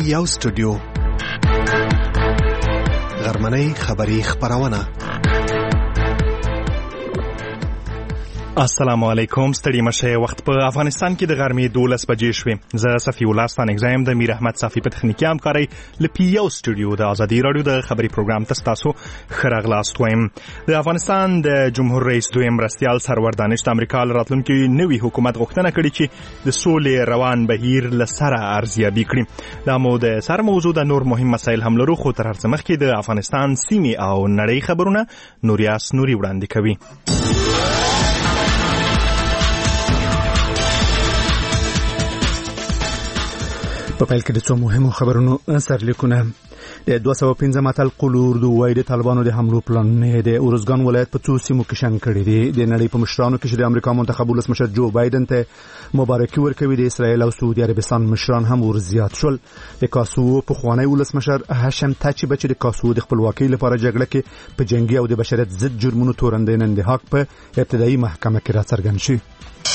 یو سټوډیو غرمنۍ خبری خبرونه. السلام علیکم. ستړي مشه. وخت په افغانستان کې د غرمې 12 بجې شوې. زه صفی الله ستان اگزایم د میر احمد صافی په تخنیکی همکاري لپی یو سټوډیو د ازادي رادیو د خبري پروګرام تاسو خرغلاست وایم. د افغانستان د جمهور رئیس دویم مرستیال سرور دانش د امریکا راتلونکي نوي حکومت غوښتنه کړې چې د سولې روان بهیر لسره ارزیابي کړي. دا مو د سر موضوع د نور مهم مسایل هم لرو، خو تر هر څه مخکې د افغانستان سیمې او نړۍ خبرونه نوریاس نوري وړاندې کوي. په پیل کې د څو مهمو خبرونو سرلیکونه. د 215 اتل قلوردو وای د طالبانو د حملو پلان نه د اورزګان ولایت په څو سیمو کې شن کړی دی. د نړۍ په مشرانو کې د امریکا منتخب ولسمشر جو بایدن ته مبارکي ورکوي. د اسرایل او سعودي عربستان مشران هم ورزیات شول. د کاسوو په خوانی ولسمشر هاشم تاچی بچ د کاسوو د خپلواکۍ لپاره جګړه کې په جنگي او د بشریت ضد جرمونو تورندې نن د حق په ابتدایي محکمه کې راڅرګند شي.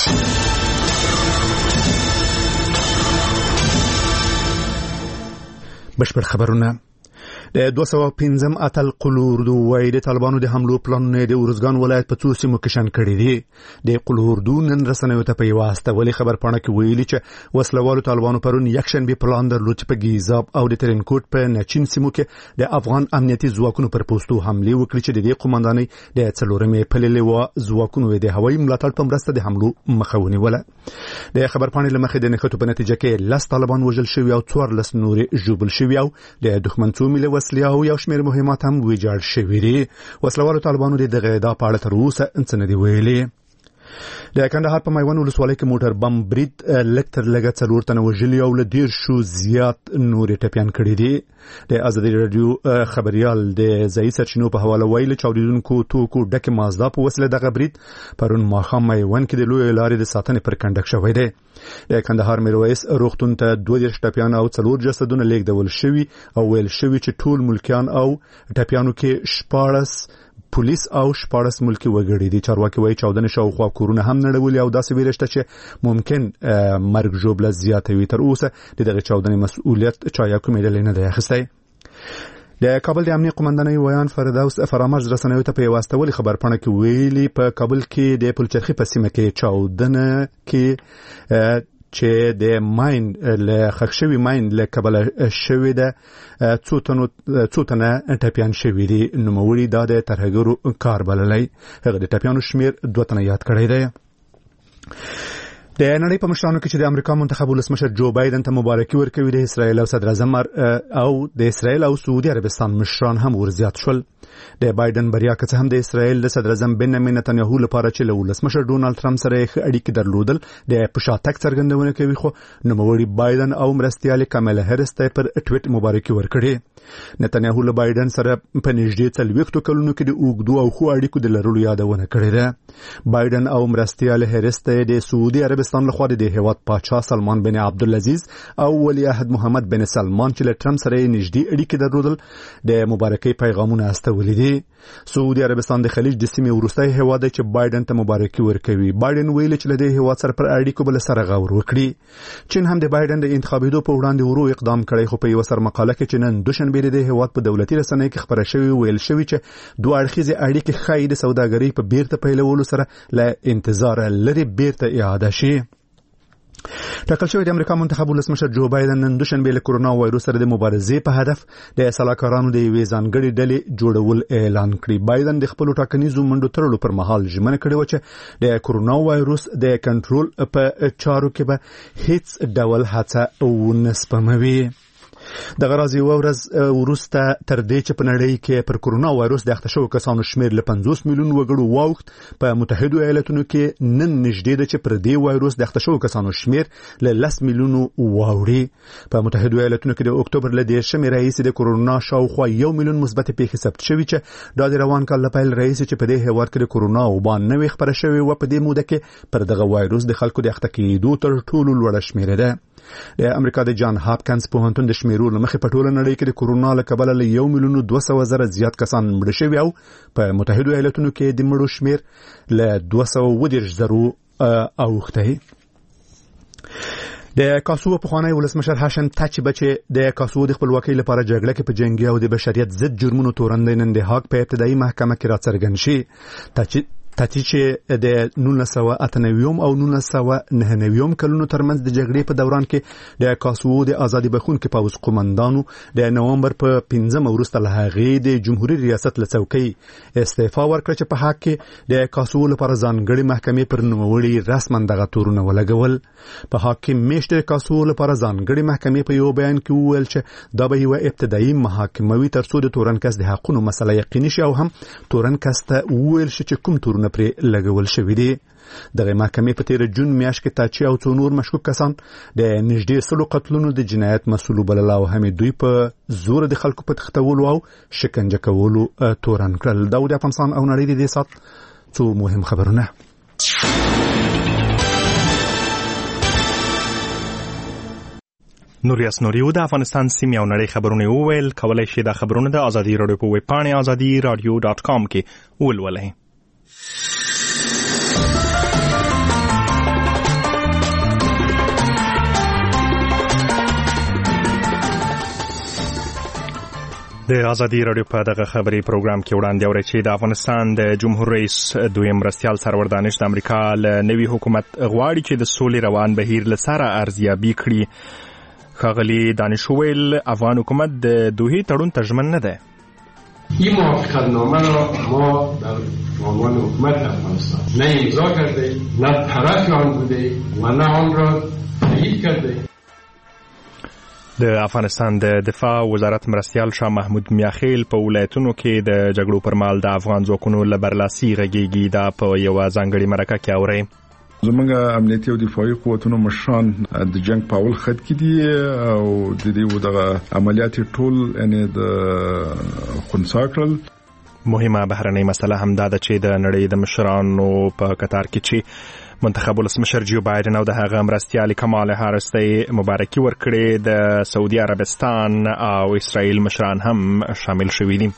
بشپړ خبرونه. د 215 اتل قلوردو وای د طالبانو د حملو پلان نه د اورزګان ولایت په څو سیمو کې شن کړی دی. د قلوردو نن رسنیو ته په واسطه ولی خبر پاڼه کې ویلي چې وسلوالو طالبانو پرون یکشنبه پلان درلود چې په گیزاب او د ترنکوټ په نچین سیمو کې د افغان امنیتي ځواکونو پر پوسټو حمله وکړي چې د دې قومندانۍ د څلورمې پللې و ځواکونو د هوایي ملاتړ په مرسته د حملو مخه ونیوله. د خبر پاڼې لمخې د نښتو په نتیجه کې 10 طالبان وژل شوي او 14 نورې ژوبل شوي او د دښمن څو ملي وسلې او یو شمېر مهمات هم ویجاړ شوي دي. وسلوالو طالبانو د دغه دا پاړه تر اوسه څه نه دی ویلي. د کندهار په میوند ولسوالۍ کې موټر بم برید لکتر لګه 4 تنه وژلي او له 10 زیات نورې ټپيان کړي دي. د ازادي رادیو خبريال د ځای سرچینو په حواله ویلي چې اوریدونکو توکو ډکه مازدا په وسیله دغه برید پرون ماښام میوند کې د لوی لارې د ساتنې پر کندک شوی دی. د کندهار میرویس روغتون ته 2 ټپيان او 4 جسدونه لیږدول شوي او ویل شوي چې ټول ملکیان او ټپيانو کې 14 پولیس او 14 ملکی وګړي دي. چارواکي وایي 14 شاوخوا کورونه هم نړولي او داسې ویل شته چې ممکن مرګ ژوبله زیاته وي. تر اوسه دغه 14 مسؤلیت چا یا کومې ډلې نه دی اخیستی. د کابل د امنیت قومندانۍ ویان فردوس فرامرز رسنیو ته په واسطه ولی خبر پاڼه کې ویلي په کابل کې د پلچرخي په سیمه کې 14 کې چې د ماین له خښوي ماین له کابل شوی ده څو تنه ټپيان شوی دي. نوموړي دا د ترهګرو کار بللی. هغه د ټپيانو شمیر 2 تنه یاد کړی دی. د نړۍ په مشرانو کې چې د امریکا منتخب ولسمشر جو بایدن ته مبارکي ورکوي. د اسرایل او صدر اعظم او د اسرایل او سعودي عربستان مشران هم ورزیات شول. د بایدن بریا که څه هم د اسرایل د صدر اعظم بنیامین نتنیاهو لپاره چې له ولسمشر ډونالد ټرمپ سره اړیکې درلودل د پشاتک څرګندونه کوي، خو نوموړي بایدن او مرستیال کاملا هریس ته پر ټویټ مبارکي ورکړي. نتنیاهو له بایدن سره په نږدې 40 کلونو کې د اوږدو او ښو اړیکو د لرلو یادونه کړې ده. بایدن او مرستیال هریس ته د سعودي عربستان لخوا د هیواد پاچا سلمان بن عبدالعزیز او ولی عهد محمد بن سلمان چې له ټرمپ سره نږدې اړیکې درلودل د مبارکۍ پیغامونه استولي دي. سعودي عربستان د خلیج د سیمې وروستی هیواد دی چې بایدن ته مبارکي ورکوي. بایدن ویلي چې له دې هیواد سره پر اړیکو بل سره غور وکړي. چین هم د بایدن د انتخابېدو په وړاندې ورو اقدام کړی، خو په یو سر مقاله کې چې نن دوشنبه د هیواد په دولتي رسنیو کې خبره شوې ویل شوې چې دوه اړخیزې اړیکې ښایي د سوداګرۍ په بیرته پیلولو سره له انتظار لري بیرته اعاده شي. ټاکل شوی د امریکا منتخب ولسمشر جو بایدن نن دوشنبه له کورونا وایروس سره د مبارزې په هدف د سلاکارانو د یوې ځانګړې ډلې جوړول اعلان کړی. بایدن د خپل ټاکنیزو منډو ترلو پر مهال ژمنه کړې و چې د کورونا وایروس د کنټرول په چارو کې به هیڅ ډول هڅه ونه سپموي. دغه راځي ورځ وروسته تر دې چې په نړۍ کې پر کورونا وایروس د اخته شوو کسانو شمیر له 50 میلیون وګړو واوښت. په متحده ایالاتونو کې نن نږدې ده چې پر دې وایروس د اخته شوو کسانو شمیر له 10 میلیونو واوړي. په متحده ایالاتونو کې د اکتوبر له 10 رئیس د کورونا شاوخوا 1 میلیون مثبت پیښې ثبت شوي چې د روان کال له پیل رئیس چې په دې هیواد کې د کورونا وبا نوې خبره شوې و. په دې موده کې پر دغه وایروس د خلکو د اخته کېدو تر ټولو لوړه شمیر ده. د امریکا د جان هاپکینز پوهنتون د شمیرو لمخې په ټوله نړۍ کې د کورونا له کبله له 1,200,000 زیات کسان مړه شوي او په متحده ایالاتونو کې د مړو شمیر له 210,000 اوښتی. د کاسو پخوانی ولسمشر هاشم تاچ بچ د کاسو د خپلواکۍ لپاره جګړه کې په جنگي او د بشریت ضد جرمونو تورن نن د هاګ په ابتدایي محکمه کې راڅرګند شي. تاچ چې د 1998 او 1999 کلونو ترمنځ د جګړې په دوران کې د کاسو د ازادي بخښونکو پوځ قومندانو د نومبر په 15 وروسته له هغې د جمهوریت ریاست له څوکۍ استعفا ورکړه چې په حق کې د کاسو لپاره ځانګړي محکمې پر نوموړي رسما دغه تورونه ولګول. په حق کې میشت کاسو لپاره ځانګړي محکمې په یو بیان کې وویل چې دا به یو ابتدایي محاکمه وي ترڅو د تورن کس د حقونو مسله یقیني شي او هم تورن کس ته وویل شي چې کوم تورونه پر لګول شوی دی. دغه محکمې په تیر جون میاشت کې تاچي او څو نور مشکوک کسان د نږدې 100 قتلونو د جنایت مسؤل بلل او هم دوی په زور د خلکو په تختولو او شکنجه کولو تورن کړل. دا د افغانستان او نړۍ د سات څو مهم خبرونه. نوریاس نوریو د افغانستان سیمې او نړۍ خبرونه وویل. کولای شئ د خبرونه د ازادي رادیو په ویب پاڼه azadiradio.com کې ولولئ. د ازادي رادیو په دغه خبري پروګرام کې وړاندې اورئ چې د افغانستان د جمهور رئیس دویم مرستیال سرور دانش د امریکا له نوي حکومت غواړي چې د سولې روان بهیر له سره ارزیابي کړي. ښاغلي دانش وویل افغان حکومت د دوحې تړون ته ژمن نه دی. این موافقتنامه را ما در عنوان حکومت افغانستان نه امضا کرده نه طرف آن بوده و نه آن را تایید کرده. د افغانستان د دفاع وزارت مرستیال شاه محمود میاخیل په ولایتونو کې د جګړو پر مهال د افغان ځواکونو له برلاسي غږیږي. دا په یوه ځانګړې مرکه کې اورئ. زمونږ امنیتي او دفاعي قوتونو مشران د جنگ په اول خط کې دي او د دې دغه عملیات ټول یعنی د خنثی کړل. مهمه بهرنۍ مسله هم دا ده چې د نړۍ د مشرانو په کتار کې چې منتخب ولسمشر جو بایدن او د هغه مرستیال کمال هاریس ته مبارکي ورکړې. د سعودي عربستان او اسرائیل مشران هم شامل شوي دي.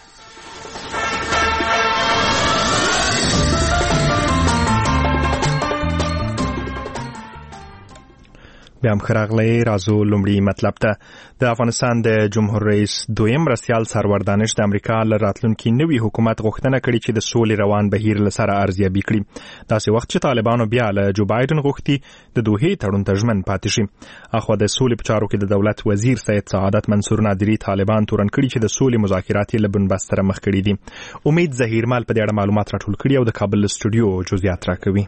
بیا هم خراغلی رازو لومړی مطلب ته. د افغانستان د جمهور رئیس دویم مرستیال سرور دانش د امریکا له راتلونکي نوي حکومت غوښتنه کړې چې د سولې روان بهیر له سره ارزیابي کړي. داسې وخت چې طالبانو بیا له جو بایدن غوښتي د دوحې تړون ته ژمن پاتې شي. اخوا د سولې په چارو کې د دولت وزیر سید سعادت منصور نادري طالبان تورن کړي چې د سولې مذاکرات یې له بنبست سره مخ کړي دي. امید ظهیرمل په دې اړه معلومات راټول کړي او د کابل استودیو جزئیات راکوي.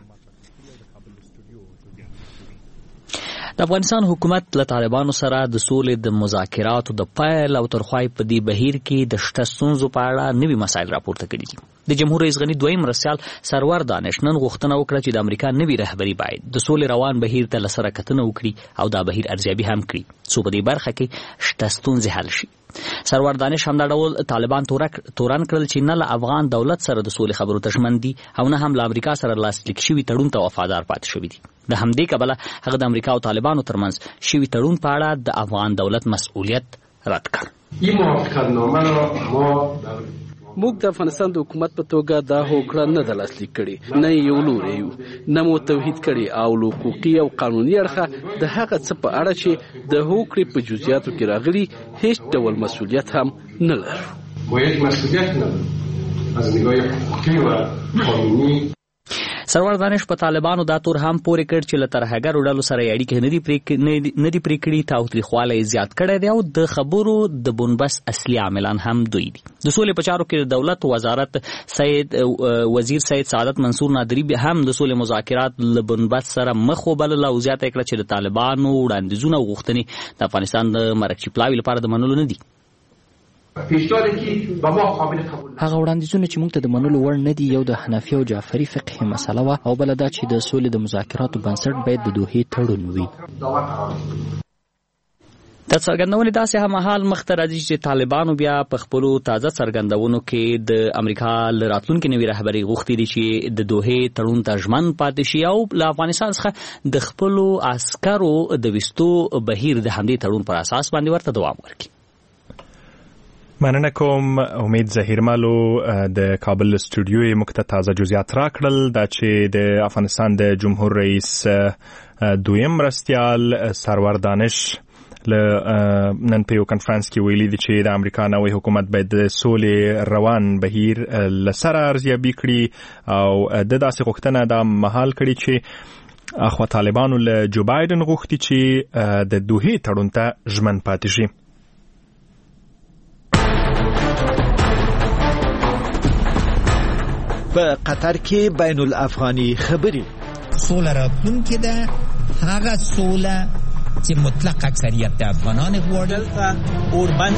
د افغانستان حکومت له طالبانو سره د سولې د مذاکراتو د پیل او ترخوای په دې بهیر کې د شته ستونزو په اړه نوي مسایل راپورته کړي دي. د جمهور رئیس غنی دویم مرستیال سرور دانش نن غوښتنه وکړه چې د امریکا نوي رهبری باید د سولې روان بهیر ته له سره کتنه وکړي او دا بهیر ارزیابي هم کړي څو په دې برخه کې شته ستونزې حل شي. سرور دانش هم دا ډول طالبان تورن کړل چې نه له افغان دولت سره د سولې خبرو ته ژمن دي او نه هم له امریکا سره لاسلیک شوي تړون ته وفادار پاتې شوي دي. د همدې کبله هغه د امریکا او طالبانو ترمنځ شوي تړون په اړه د افغان دولت مسؤلیت رد کړ. این موافقتنامه را ما موږ د افغانستان د حکومت په توګه دا هوکړه نه د لاسلیک کړي، نه یو لوري یو، نه مو توحید کړي او له حقوقي او قانوني اړخه د هغه څه په اړه چې د هوکړې په جزئیاتو کې راغلي هیڅ ډول مسؤلیت هم نه لرو. ما یک مسئولیت نداریم از نگاه حقوقی و قانونی. سرور دانش په طالبانو دا تور هم پورې کړ چې له ترهګرو ډلو سره اړیکې نه دي پرې کړي، تاوتریخوالی یې زیات کړی دی او د خبرو د بنبست اصلي عاملان هم دوی دي. د سولې په چارو کې د دولت وزارت وزیر سید سعادت منصور نادري هم د سولې مذاکرات له بنبست سره مخ وبلله او زیاته کړه چې د طالبانو وړاندیزونه او غوښتنې د افغانستان د مرکچي پلاوي لپاره د منلو نه دي. هغه وړاندیزونه چې موږ ته د منلو وړ نه دي، یو د حنفي او جعفري فقه مسله وه او بله دا چې د سولې د مذاکراتو بنسټ باید د دوحې تړون وي. د څرګندونې داسې هممهال مخته راځي چې طالبانو بیا په خپلو تازه څرګندونو کې د امریکا له راتلونکي نوي رهبرۍ غوښتي دي چې د دوحې تړون ته ژمن پاتې شي او له افغانستان څخه د خپلو عسکرو د ویستو بهیر د همدې تړون پر اساس باندې ورته دوام ورکړي. مننه کوم. امید ظهیرملو د کابل استودیو مکته تازه جزئیات راکړل دا چې د افغانستان د جمهور رئیس دویم مرستیال سرور دانش نن په یو کانفرنس کې ویلي دي چې د امریکا نوې حکومت باید د سولې روان بهیر لسره ارزیابي کړي او د داسې غوښتنه د مهال کړي چې اخوا طالبانو له جو بایدن غوښتي چې د دوحې تړون ته ژمن پاتې شي. په قطر کې بین الافغاني خبرې سوله راتلونکې ده هغه سوله چې مطلق اکثریت د افغانان غواړي اوربن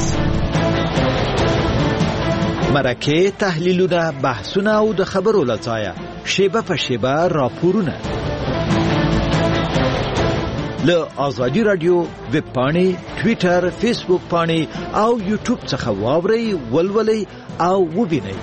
مرکه تحلیلونه بحثونه او د خبرو لځایه شیبه په شیبه راپورونه له آزادی رادیو ویب پاڼې ټویټر فیسبوک پاڼې او یوټیوب څخه واورئ ولولئ او وبینئ.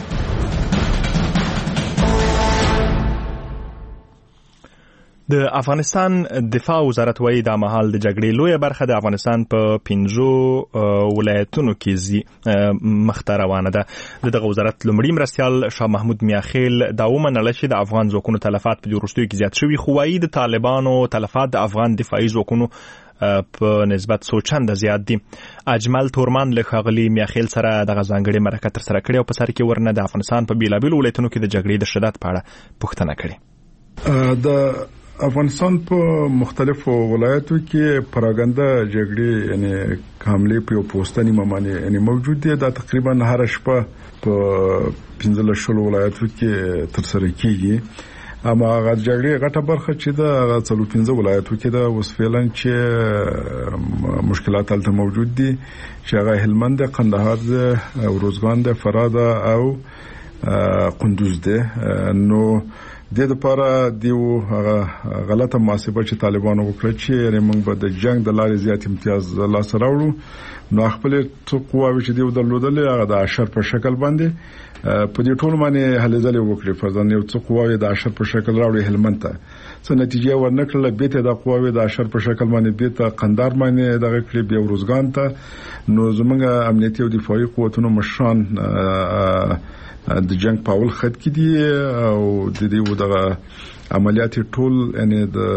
د افغانستان دفاع وزارت وایي دا مهال د جګړې لویه برخه د افغانستان په 15 ولایتونو کې مخته روانه ده. دغه وزارت لومړي مرستیال شاه محمود میاخیل دا ومنله چې د افغان ځواکونو تلفات په وروستیو کې زیات شوي، خو وایي د طالبانو تلفات د افغان دفاعي ځواکونو په نسبت څو چنده زیات دي. اجمل تورمان له ښاغلي میاخیل سره دغه ځانګړې مرکه ترسره کړې او په سر کې ورنه د افغانستان په بیلابیلو ولایتونو کې د جګړې د شدت په اړه پوښتنه کړې. د افغانستان په مختلفو ولایتو کې پراګنده جګړې یعنی حمله په پوسټنی معنی یعنی موجود دي. دا تقریبا هر شپه په 15 ولایتو کې ترسره کیږي. اما هغه جګړې غټه برخه چې دا 15 ولایتو کې دا اوس فعلا چې مشکلات هلته موجود دي چې هغه هلمند، قندهار ده، روزګان ده، فراه ده او قندوز ده. نو د لپاره دیو غلطه محاسبه چې طالبانو وکړه چې موږ به د جنگ د لارې زیات امتیاز لاس راوړو. نو خپل څو قواوی چې دیو درلودل هغه د 10 په شکل باندې په دې ټول باندې هلې ځلې وکړي. فرضاً یو څو قواوی د 10 په شکل راوړي هلمند ته، څه نتیجه ورنکړه. بیت د قواوی د 10 په شکل باندې بیت قندهار باندې دغه کړي، بیا روزګان ته. نو زمونږ امنیتي او دفاعي قوتونو مشران د جنگ په اول خط کې دي او د دې دغه عملیات ټول یعنی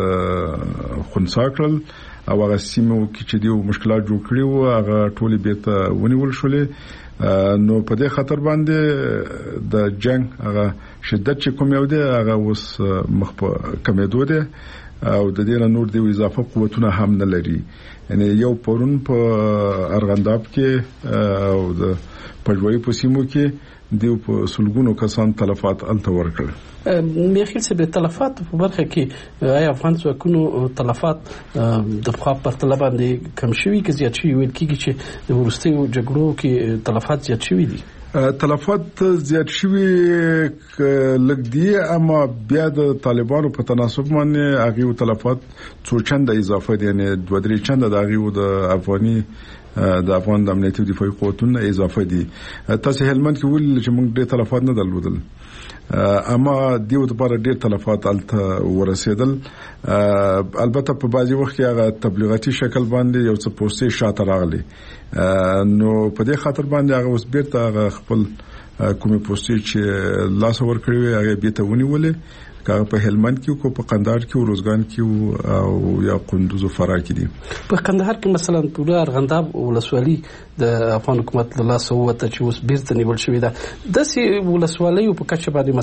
د خنثی کړل او هغه سیمو کې چې دیو مشکلات جوړ کړي وو هغه ټول بیرته ونیول شولې. نو په دې خطر باندې د جنگ هغه شدت چې کوم یو دی هغه اوس مخ په کمیدو دی او د دې نور دی اضافه قوتونه هم نه لري. یعنی یو پرون په ارغنداب کې او د پجوي په سیمو کې دیو په سلګونو کسان تلفات الته ورکړل. میخیل څه به تلفات په برخه کې آیا افغان ځواکونو تلفات د خوا پر طلب باندې کم شوي کې زیات شوي ویل کېږي چې د ورستیو جګړو کې تلفات زیات شوي دي؟ تلفات زیات شوي لږ دي، اما بیا د طالبانو په تناسب باندې هغه تلفات څو چنده اضافه دي، یعنی 2-3 چنده د هغه د افغاني د افغان د امنیتي او دفاعي قوتونو اضافه دي. تاسو هلمند کې ول چې موږ ډېر تلفات نه درلودل، اما دیو لپاره ډېر تلفات الته ورسېدل. البته په بعضي وخت کې هغه تبلیغاتي شکل باندې یو څه پوسټي شاته راغلي. نو په دې خاطر باندې هغه اوس بیرته خپل کومې پوسټي چې لاس ور کړی هغه بیرته ونیولې. که په هلمند کې کو په قندهار کې او روزګان کې او یا قندوز او فراه کې دي. په قندهار کې مثلا پوره ارغنداب ولسوالي د افغان حکومت له لاسه وته چې اوس بیرته نیول شوې ده. داسې ولسوالۍ په کچه باندې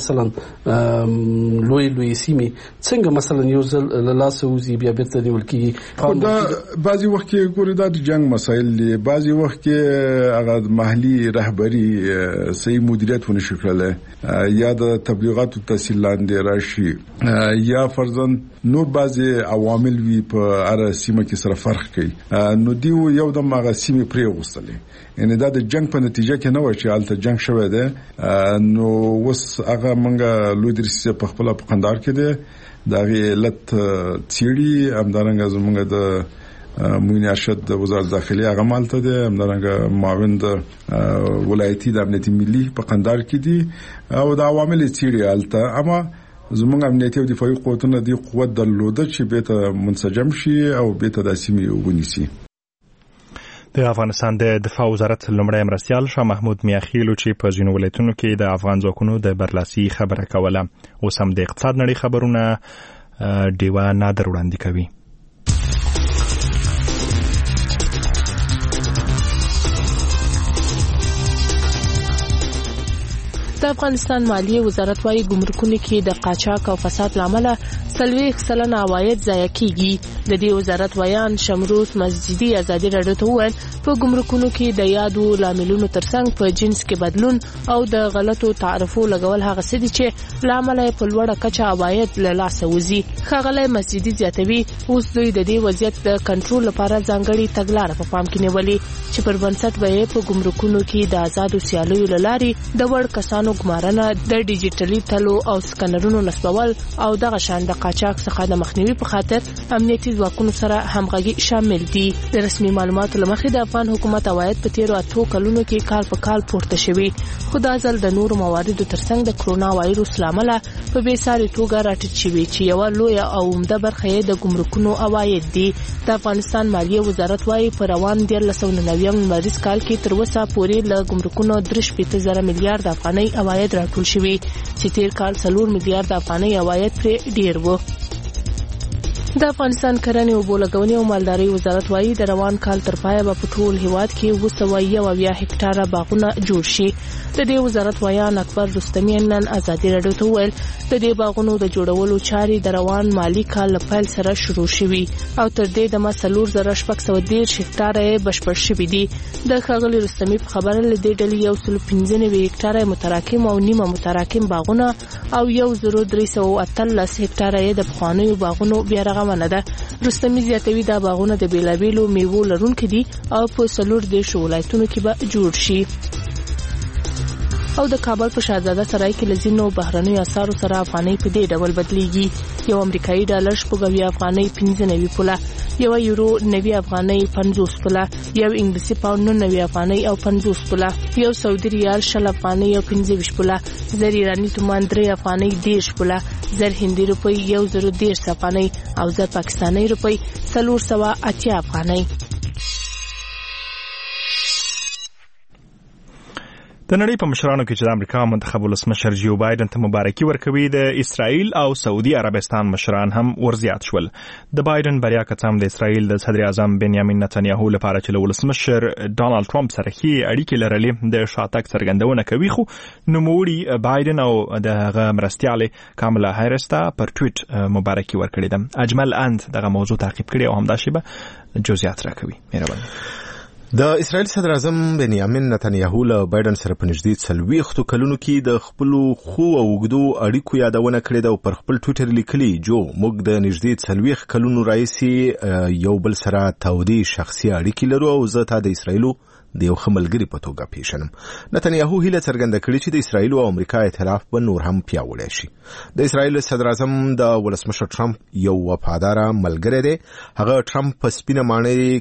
مثلا لوی سیمې څنګه مثلا یو ځل له لاسه وزي بیا بیرته نیول کیږي؟ دا بعضي وخت کې ګوري دا د جنگ مسایل دي، بعضي وخت کې هغه محلي رهبری صحیح مدیریت ونه شي کولای یا د تبلیغاتو تحصیل لاندې راشي یا فرضاً نور بعضي عوامل وی په اړه سیمه کې سره فرق کوي. نو دیو یو د ماغه سیمه پرې وستلې، یعنی دا د جنگ په نتیجه کې نه و چې الته جنگ شوه ده. نو وس هغه منګه لوی درسي په خپل په قندهار کې ده دا غي لت تیړي همدارنګه زمونږ د موینه ارشد د وزارت داخلي هغه مالته ده، همدارنګه معاون د ولایتي د امنیتي ملي په قندهار کې دي او د عوامل تیړي الته. اما زمونږ امنیتي او دفاعي قوتونه دی قوت درلوده چې به ته منسجم شي او به ته د سیمې ونیسي. د افغانستان د دفاع وزارت لومړی مرستیال شاه محمود میاخیلو چې په ځینو ولایتونو کې د افغان ځواکونو د برلاسي خبره کوله. اوس هم د اقتصاد نړۍ خبرونه ډیوه نادر وړاندې کوي. د افغانستان مالیه وزارت وايي ګمرکونو کې د قاچاق او فساد لامل 40% عواید ضایع کیږي. د دې وزارت ویان شمروز مسجدي ازادي رادیو ته وویل په ګمرکونو کې د یادو لاملونو ترڅنګ په جنس کې بدلون او د غلطو تعرفو لګول هغه څه دي چې لامل په لوړه کچه عواید له لاسه وځي. ښاغلی مسجدي زیاتوي اوس دوی د دې وضعیت د کنټرول لپاره ځانګړي تګلارې په پام کې نیولې چې پر بنسټ به په ګمرکونو کې د آزادو سیالیو له لارې د وړ کسانو ګمارنه د ډیجیټلي تلو او سکنرونو نصبول او دغه شان د قاچاق څخه د مخنیوي په خاطر امنیتي ځواکونو سره همغږي شامل دي. د رسمي معلوماتو لمخې د افغان حکومت عواید په تیرو 8 کلونو کې کال په کال پورته شوي، خو دا ځل د نورو مواردو ترڅنګ د کرونا وایروس لامل په بېساري توګه راټیټ شوي چې یو لوی او عمده برخه یې د ګمرکونو عواید دي. د افغانستان مالیه وزارت وايي په روان 1999 مریض کال کې تر اوسه پورې له ګمرکونو 3.0 میلیارډ افغانۍ عواید راټول شوي چې تیر کال 4 میلیارډ افغانۍ عواید پرې ډیر وو. د افغانستان کرنې او بولګونې او مالدارۍ وزارت وايي د روان کال تر پایه به په ټول هیواد کې 201 هکټاره باغونه جوړ شي. د دې وزارت ویان اکبر رستمی نن ازادي رادیو ته وویل د دې باغونو د جوړولو چارې د روان مالی کال لپاره سره شروع شوي او تر دې د 3610 هکټاره بشپړ شوي دي. د ښاغلي رستمی په خبره لدې ډلې 195 هکټاره متراکم او نیمه متراکم باغونه او 1318 هکټاره د پخوانیو باغونو بیا رغونه ده. رستمی زیاتوي دا باغونه د بیلابیلو میوو لرونکي دي او په 14 ولایتونو کې به جوړ شي. او د کابل په شاهزاده سرای کې لزینو بهرنیو اسعارو سره افغانۍ په دې ډول بدلیږي. یو امریکایي ډالر 90 افغانۍ 15 پوله، یو یورو 90 افغانۍ 50 پوله، یو انګلیسي پاوند 90 افغانۍ او 50 پوله، یو سعودي ریال 60 افغانۍ او 15 پوله، زر ایرانی تومان 3 افغانۍ 10 پوله، زر هندي روپۍ 110 افغانۍ او زر پاکستاني روپۍ 480 افغانۍ. د نړۍ په مشرانو کې چې د امریکا منتخب ولسمشر جو بایدن ته مبارکي ورکوي، د اسرائیل او سعودي عربستان مشران هم ورزیات شول. د بایدن بریا که څه هم د اسرائیل د صدر اعظم بنیامین نتنیاهو لپاره چې له ولسمشر ډانلډ ټرمپ سره ښې اړیکې لرلې د شاتګ څرګندونه کوي، خو نوموړي بایدن او د هغه مرستیالې کاملا هریس ته پر ټویټ مبارکي ورکړې ده. اجمل اند دغه موضوع تعقیب کړي او همداسې به جزئیات راکوي. مهرباني. د اسرائیل صدر اعظم بنیامین نتنیاهو له بایدن سره په نږدې 40 کلونو کې د خپل خو او اوږدو اړیکو یادونه کړې ده او پر خپل ټویټر لیکلي، جو موږ د نږدې 40 کلونو راهیسې یو بل سره تودې شخصي اړیکې لرو او زه تا د اسرائیلو د یو خملګری په توګه پیژنم. نتنیاهو هیله څرګنده کړې چې د اسرائیل او امریکا ائتلاف به نور هم پیاوړی شي. د اسرائیل صدر اعظم د ولسمشر ټرمپ یو وفادار ملګری دی. هغه ټرمپ په سپینه ماڼۍ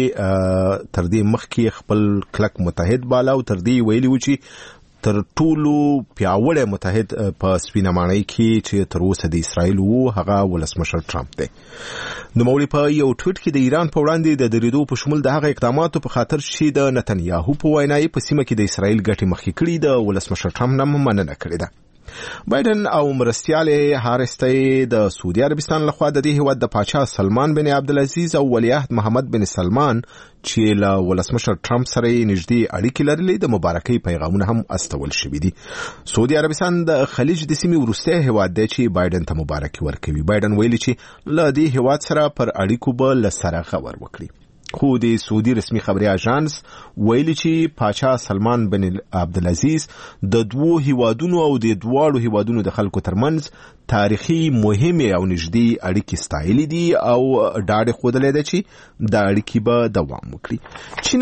کې تر دې مخکې خپل کلک متحد بالا او تر دې ویلي و چې تر ټولو پیاوړی متحد په سپینه ماڼۍ کې چې تر اوسه د اسرائیل وو هغه ولسمشر ټرمپ دی. نوموړي په یو ټویټ کې د ایران په وړاندې د درېدو په شمول د هغه اقداماتو په خاطر چې د نتنیاهو په وینا په سیمه کې د اسرائیل ګټې مخکې کړي د ولسمشر ټرمپ نه مننه کړې ده. بایدن او مرستیالې هاریس ته د سعودي عربستان لخوا د دې هیواد د پاچا سلمان بن عبدالعزیز او ولیعهد محمد بن سلمان چې له ولسمشر ټرمپ سره نږدې اړیکې لرلې د مبارکۍ پیغامونه هم استول شوي دي. سعودي عربستان د خلیج د سیمې وروستی هیواد دی چې بایدن ته مبارکي ورکوي. بایدن ویلي چې له دې هیواد سره پر اړیکو به له سره غور وکړي. خو د سعودي رسمي خبري اژانس ویلي چې پاچا سلمان بن عبدالعزیز د دوو هیوادونو او د دواړو هیوادونو د خلکو ترمنځ تاریخي مهمه او نږدې اړیکې ستایلې دي او ډاډ خوده ده چې د اړیکې به دوام وکړي. چین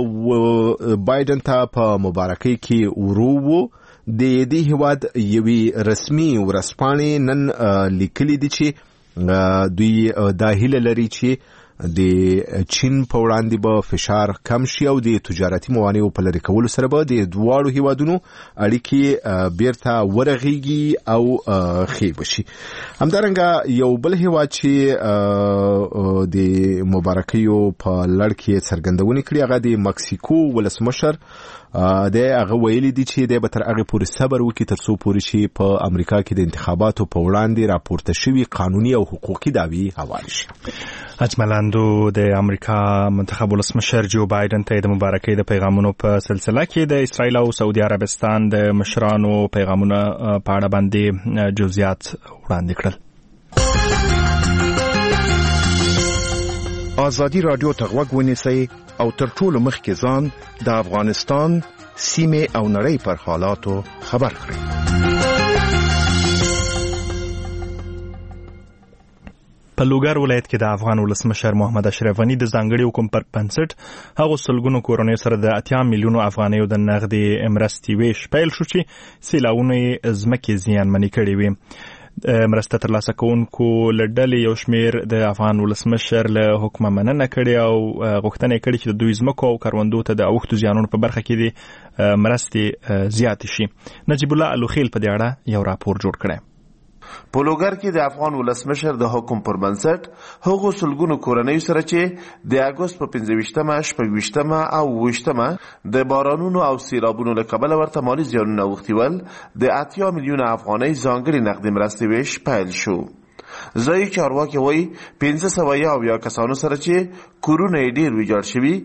هم بایدن ته په مبارکۍ کې ورو د دې هیواد یوې رسمي ورځپاڼې نن لیکلي دي چې دوی دا هیله لري چې د چین په وړاندې به فشار کم شي او د تجارتي موانعو په لرې کولو سره به د دواړو هیوادونو اړیکې بیرته ورغېږي او ښې بشي. همدارنګه یو بل هیواد چې د مبارکیو په لړ کې څرګندونې کړې هغه د مکسیکو ولسمشر د هغه ویلي دي چې د به تر هغه پورې صبر وکړي تر څو پورې چې په امریکا کې د انتخاباتو په وړاندې راپورته شوي قانوني او حقوقي دعوی حواله شي. اجملاندو د امریکا منتخب ولسمشر جو بایدن ته د مبارکۍ د پیغامونو په سلسله کې د اسرائیل او سعودي عربستان د مشرانو پیغامونه په اړه باندې جزئیات وړاندې کړل. آزادی رادیو ته غوږ ونیسئ او تر ټولو مخکې ځان د افغانستان سیمې او نړۍ پر حالاتو خبر کړئ. په لوګر ولایت کې د افغان ولسمشر محمد اشرف غنی د ځانګړي حکومت پر بنسټ هغو سلګونو کورنیو سره د 80 میلیونو افغانیو د نغدي مرستې ویش پیل شو چې سیلاونه ځمکې زیانمنې کړې وي. مرسته ترلاسه کوونکو له ډلې یو شمېر د افغان ولسمشر له حکمه مننه کړې او غوښتنه یې کړې چې د دوی ځمکو او کروندو ته د اوښتو زیانونو په برخه کې د مرستې زیاتې شي. نجیب الله الوخیل په دې اړه یو راپور جوړ کړی. په لوګر کې د افغان ولسمشر د حکم پر بنسټ هغو سلګونو کورنیو سره چې د اګوست په 15مه، 16مه او 20مه د بارانونو او سیلابونو له کبله ورته مالي زیانونه اوښتي ول د 80 میلیونه افغانۍ ځانګړي نقدي مرستې ویش پیل شو. ځایي چارواکي وایي 500 کسانو سره چې کورونه یې ډېر ویجاړ شوي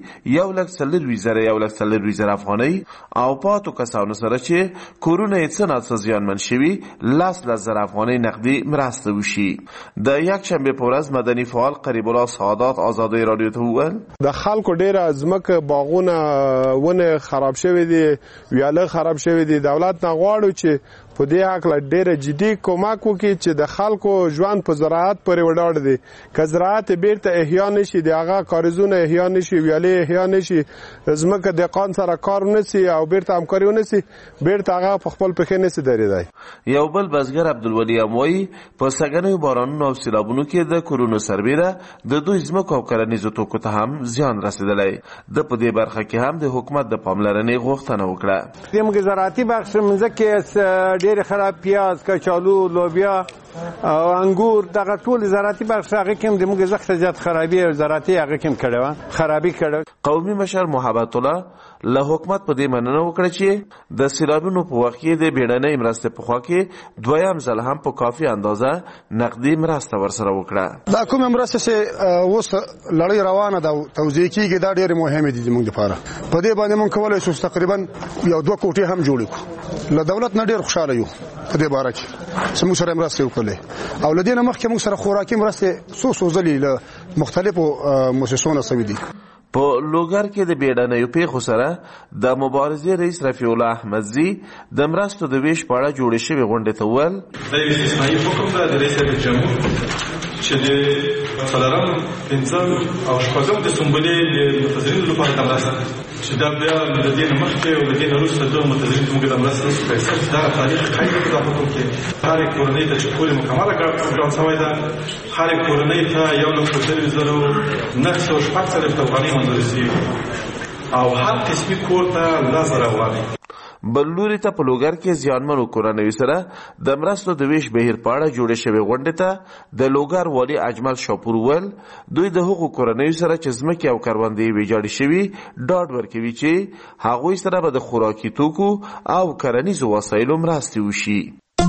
1,40,000 افغانۍ او پاتو کسانو سره چې کورونه یې څه ناڅه زیانمن شوي 10,000 افغانۍ نقدي مرسته وشي. د یکشنبې په ورځ مدني فعال قریب الله سعادت آزادۍ رادیو ته وویل د خلکو ډېره ځمکه باغونه ونه خراب شوي دي، ویاله خراب شوي دي. دولت نه غواړو چې په دې حق ډېره جدي کومک وکړي چې د خلکو ژوند په زراعت پورې ولاړ دي. که زراعت بیرته احیا نشي، د هغه کاریزونه احیا نشي، ویالې احیا نشي، ځمکه دهقان سره کار نشي او بیرته همکاري ونشي، بیرته هغه په خپل پښې نشي درېدای. یو بل بزګر عبدالولي اموي په سګنیو بارانونو او سیلابونو کې د کورونو سربیره د دوی ځمکو او کرنیزو توکو ته هم زیان رسېدلی. د په دې برخه کې هم د حکومت د پاملرنې غوښتنه وکړه. زموږ زراعتي بخش مځکې ډېر خراب، پیاز، کچالو، لوبیا او انګور دغه ټول زراعتي بخش هغه کوم د موږ زخه زیات خرابي او زراعتي هغه کوم کړو خرابي کړو. قومي مشر محبت الله له حکومت په دې مننه وکړه چې د سیلابونو په وخت کې د بیړنۍ مرستې په خوا کې دویم ځل هم په کافي اندازه نقدي مرسته ورسره وکړه. دا کومه مرسته چې اوس لړۍ روانه ده توزیع کیږي دا ډېر مهمه دي موږ لپاره. په دې باندې موږ کولای شو تقریبا یو 2 کوټې هم جوړ کړو. له دولت نه ډېر خوشاله یو په دې باره کې چې موږ سره مرسته وکړي او لدې نه مخکې موږ سره خوراکي مرسته څو ځلې له مختلفو مؤسسونو سوي دي. په لوګر کې د بیړنیو پیښو سره د مبارزې رئیس رفیع الله احمدزي د مرستو د ویش په اړه جوړې شوې غونډې ته وویل دا یو استثنایي حکم ده د رئیس جمهور چې د 4 5 او 6 د سنبلې د متظاهرینو لپاره د مرستې چې دا بیا د دې مخکې او د دې وروسته د متظاهرینو موږ د مرستې پیسې دا تاریخ خایي په دغه حکم کې هر کورنۍ ته چې ټول مکمله ګرځول شوی ده هر کورنۍ ته 1,900 افغانۍ منظور شي او هر قسمي کور ته 10,000 افغانۍ. بل لوري ته په لوګر کې زیانمنو کورنیو سره د مرستو د ویش بهیر په اړه جوړې شوې غونډې ته د لوګر والي اجمل شاپور ویل دوی د هغو کورنیو سره چې ځمکې او کروندې ویجاړې شوي ډاډ ورکوي چې هغوی سره به د خوراکي توکو او کرنیزو وسایلو مرستې وشي.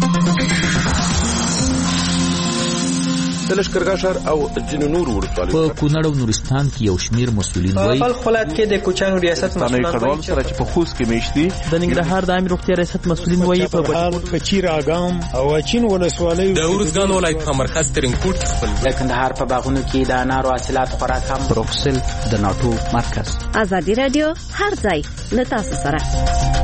د لشکرګاه او ځینو نور ولسوالیو په کونړ او نورستان کې یو شمیر مسؤلین وایي په خپلات کې د کوچانو ریاست مسؤلین کډوال سره چې په خوست کې میشتي د ننګرهار د عامه روغتیا ریاست مسؤلین وایي په بهار کچیر اګام او چین ولسوالیو د اورزګان ولایت په مرکز ترنکوټ خپل د کندهار په باغونو کې د انارو حاصلات خوراک هم پروفسل د ناټو مرکز. آزادي رادیو هر ځای له تاسو سره.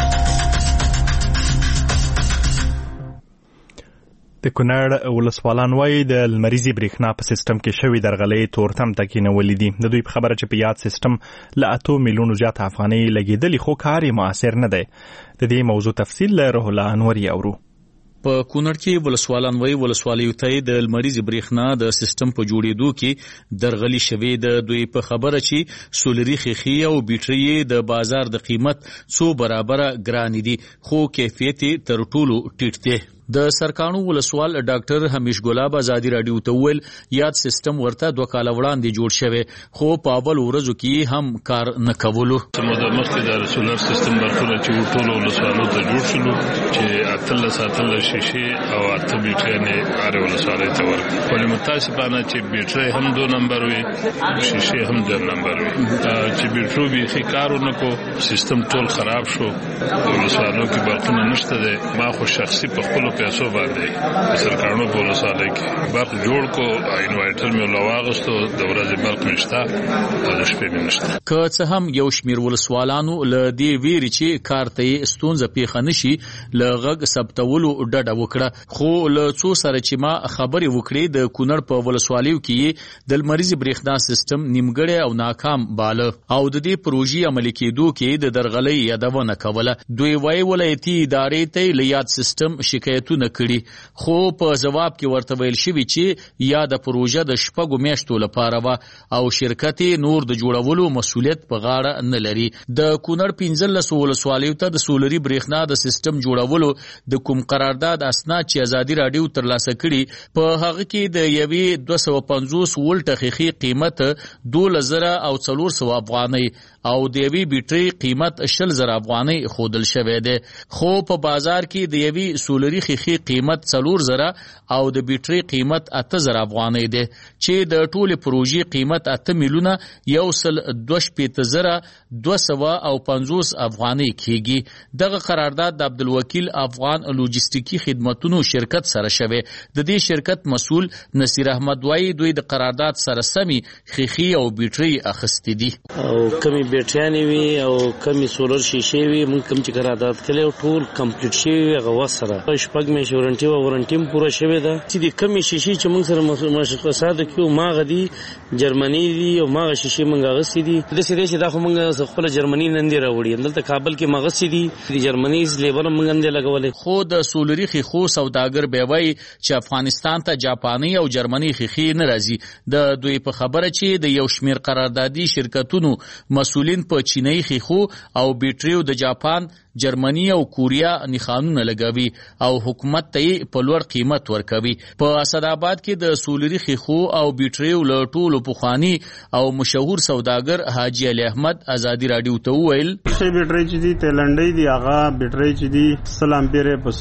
د کونړ ولسوالان وایي د لمریزي برېښنا په سیستم کې شوي درغلۍ تورتم تکینولې دي. د دوی په خبره چې په یاد سیستم له 8 میلیونو زیات افغانۍ لګېدلې خو کار یې مؤثر نه دی. د دې موضوع تفصیل له روح الله انوري اورو. په کونړ کې ولسوالیو ته د لمریزې برېښنا د سیستم په جوړېدو کې درغلي شوې د دوی په خبره چې سولري خیخي او بیټرۍ د بازار د قیمت څو برابره ګرانې دي خو کیفیت تر ټولو ټیټ دی. د سرکانو ولسوال ډاکټر حمیش ګلاب ازادي رادیو ته ویل یاد سیستم ورته 2 کال وړاندې جوړ شوی خو په اول ورځو کې هم کار نه کولو. د مخکې د سولر سیستم برخه چې ټول ولسوالو ته جوړ شلو چې اتل شیشې او اته بیټرۍ نه اړ ولسوالۍ ته ورکړي. ولې متاسفانه چې بیټرۍ هم 2 نمبر وي شیشې هم 2 نمبر وي چې بیټرۍ به خې کارونه کو سیستم ټول خراب شو. ولسوالو کې برخه نشته ده. ما خو شخصي په خپل پیسو باندې سرکانو په ولسوالۍ کې برق جوړ کو انورټر مې لواغستو د ورځې برق نشته او د شپې مې نشته. که څه هم یو شمیر ولسوالانو له دې ویري چې کار ته ستونزه پیښه نشي له غږ ثبتولو ډډه وکړه خو له څو سره چې ما خبرې وکړې د کونړ په ولسوالیو کې د لمریزې برېښنا سیستم نیمګړی او ناکام باله او د دې پروژې عملي کېدو کې د درغلۍ یادونه کوله. دوی وایي ولایتي ادارې ته له یاد سیستم شکایت کړي خو په جواب کې ورته ویل شوی چې یا د پروژه د شپږو میاشتو لپاره و او شرکت نور د جوړولو مسولیت په غاړه نه لري. د کونړ 15 ولسوالیو ته د سولري برېښنا د سیستم جوړولو د کوم قرارداد اسناد چې ازادي رادیو ترلاسه کړي په هغه کې د یوې 250 ولټ خیخي قیمت 2400 افغانۍ او د یوې بیټرۍ قیمت 10000 افغانۍ خودل شوی دی خو په بازار کې د یوې سولري خیخي قیمت 4000 او د بیټرۍ قیمت 8000 افغانۍ دی چې د ټوله پروژې قیمت 8 میلیونه 1,250 افغانۍ کیږي. دغه قرارداد د عبدالوکیل افغان لوجستیکي خدماتونو شرکت سره شوی. د دې شرکت مسؤل نصیر احمد وایي دوی د قرارداد سره سمي خیخي او بیټرۍ اخستې دي او کمی بیټریانې وي او کمی سولر شیشې وي. موږ کوم چې قرارداد کړو ټول کمپلیټ شوی هغه سره شپږ میاشتې وارنټي پوره شوې ده چې د کمی شیشې چې موږ سره مشخصات کیو ماغه دي جرمني دي او ماغه شیشې موږ غسې دي د سره چې دا خو موږ خپل جرمني نن دی راوړي دلته کابل کې مغسې دي د جرمني لیبل موږ نن دی لګولې. خو د سولري خیخو سوداګر به وایي چې افغانستان ته جاپاني او جرمني خیخي نه راځي. د دوی په خبره چې د یو شمیر قراردادي شرکتونو مسولین په چینایي خیخو او بیټریو د جاپان جرمني او کوریا نښانونه لګوي او حکومت ته په لوړ قیمت ورکوي. په اسداباد کې د سولري خیخو او بیټریو له ټولو پخواني او مشهور سوداګر حاجی علي احمد ازادي رادیو ته وویل چې بیټری چې دي تلنډي دي هغه بیټری چې دي سلام پیره په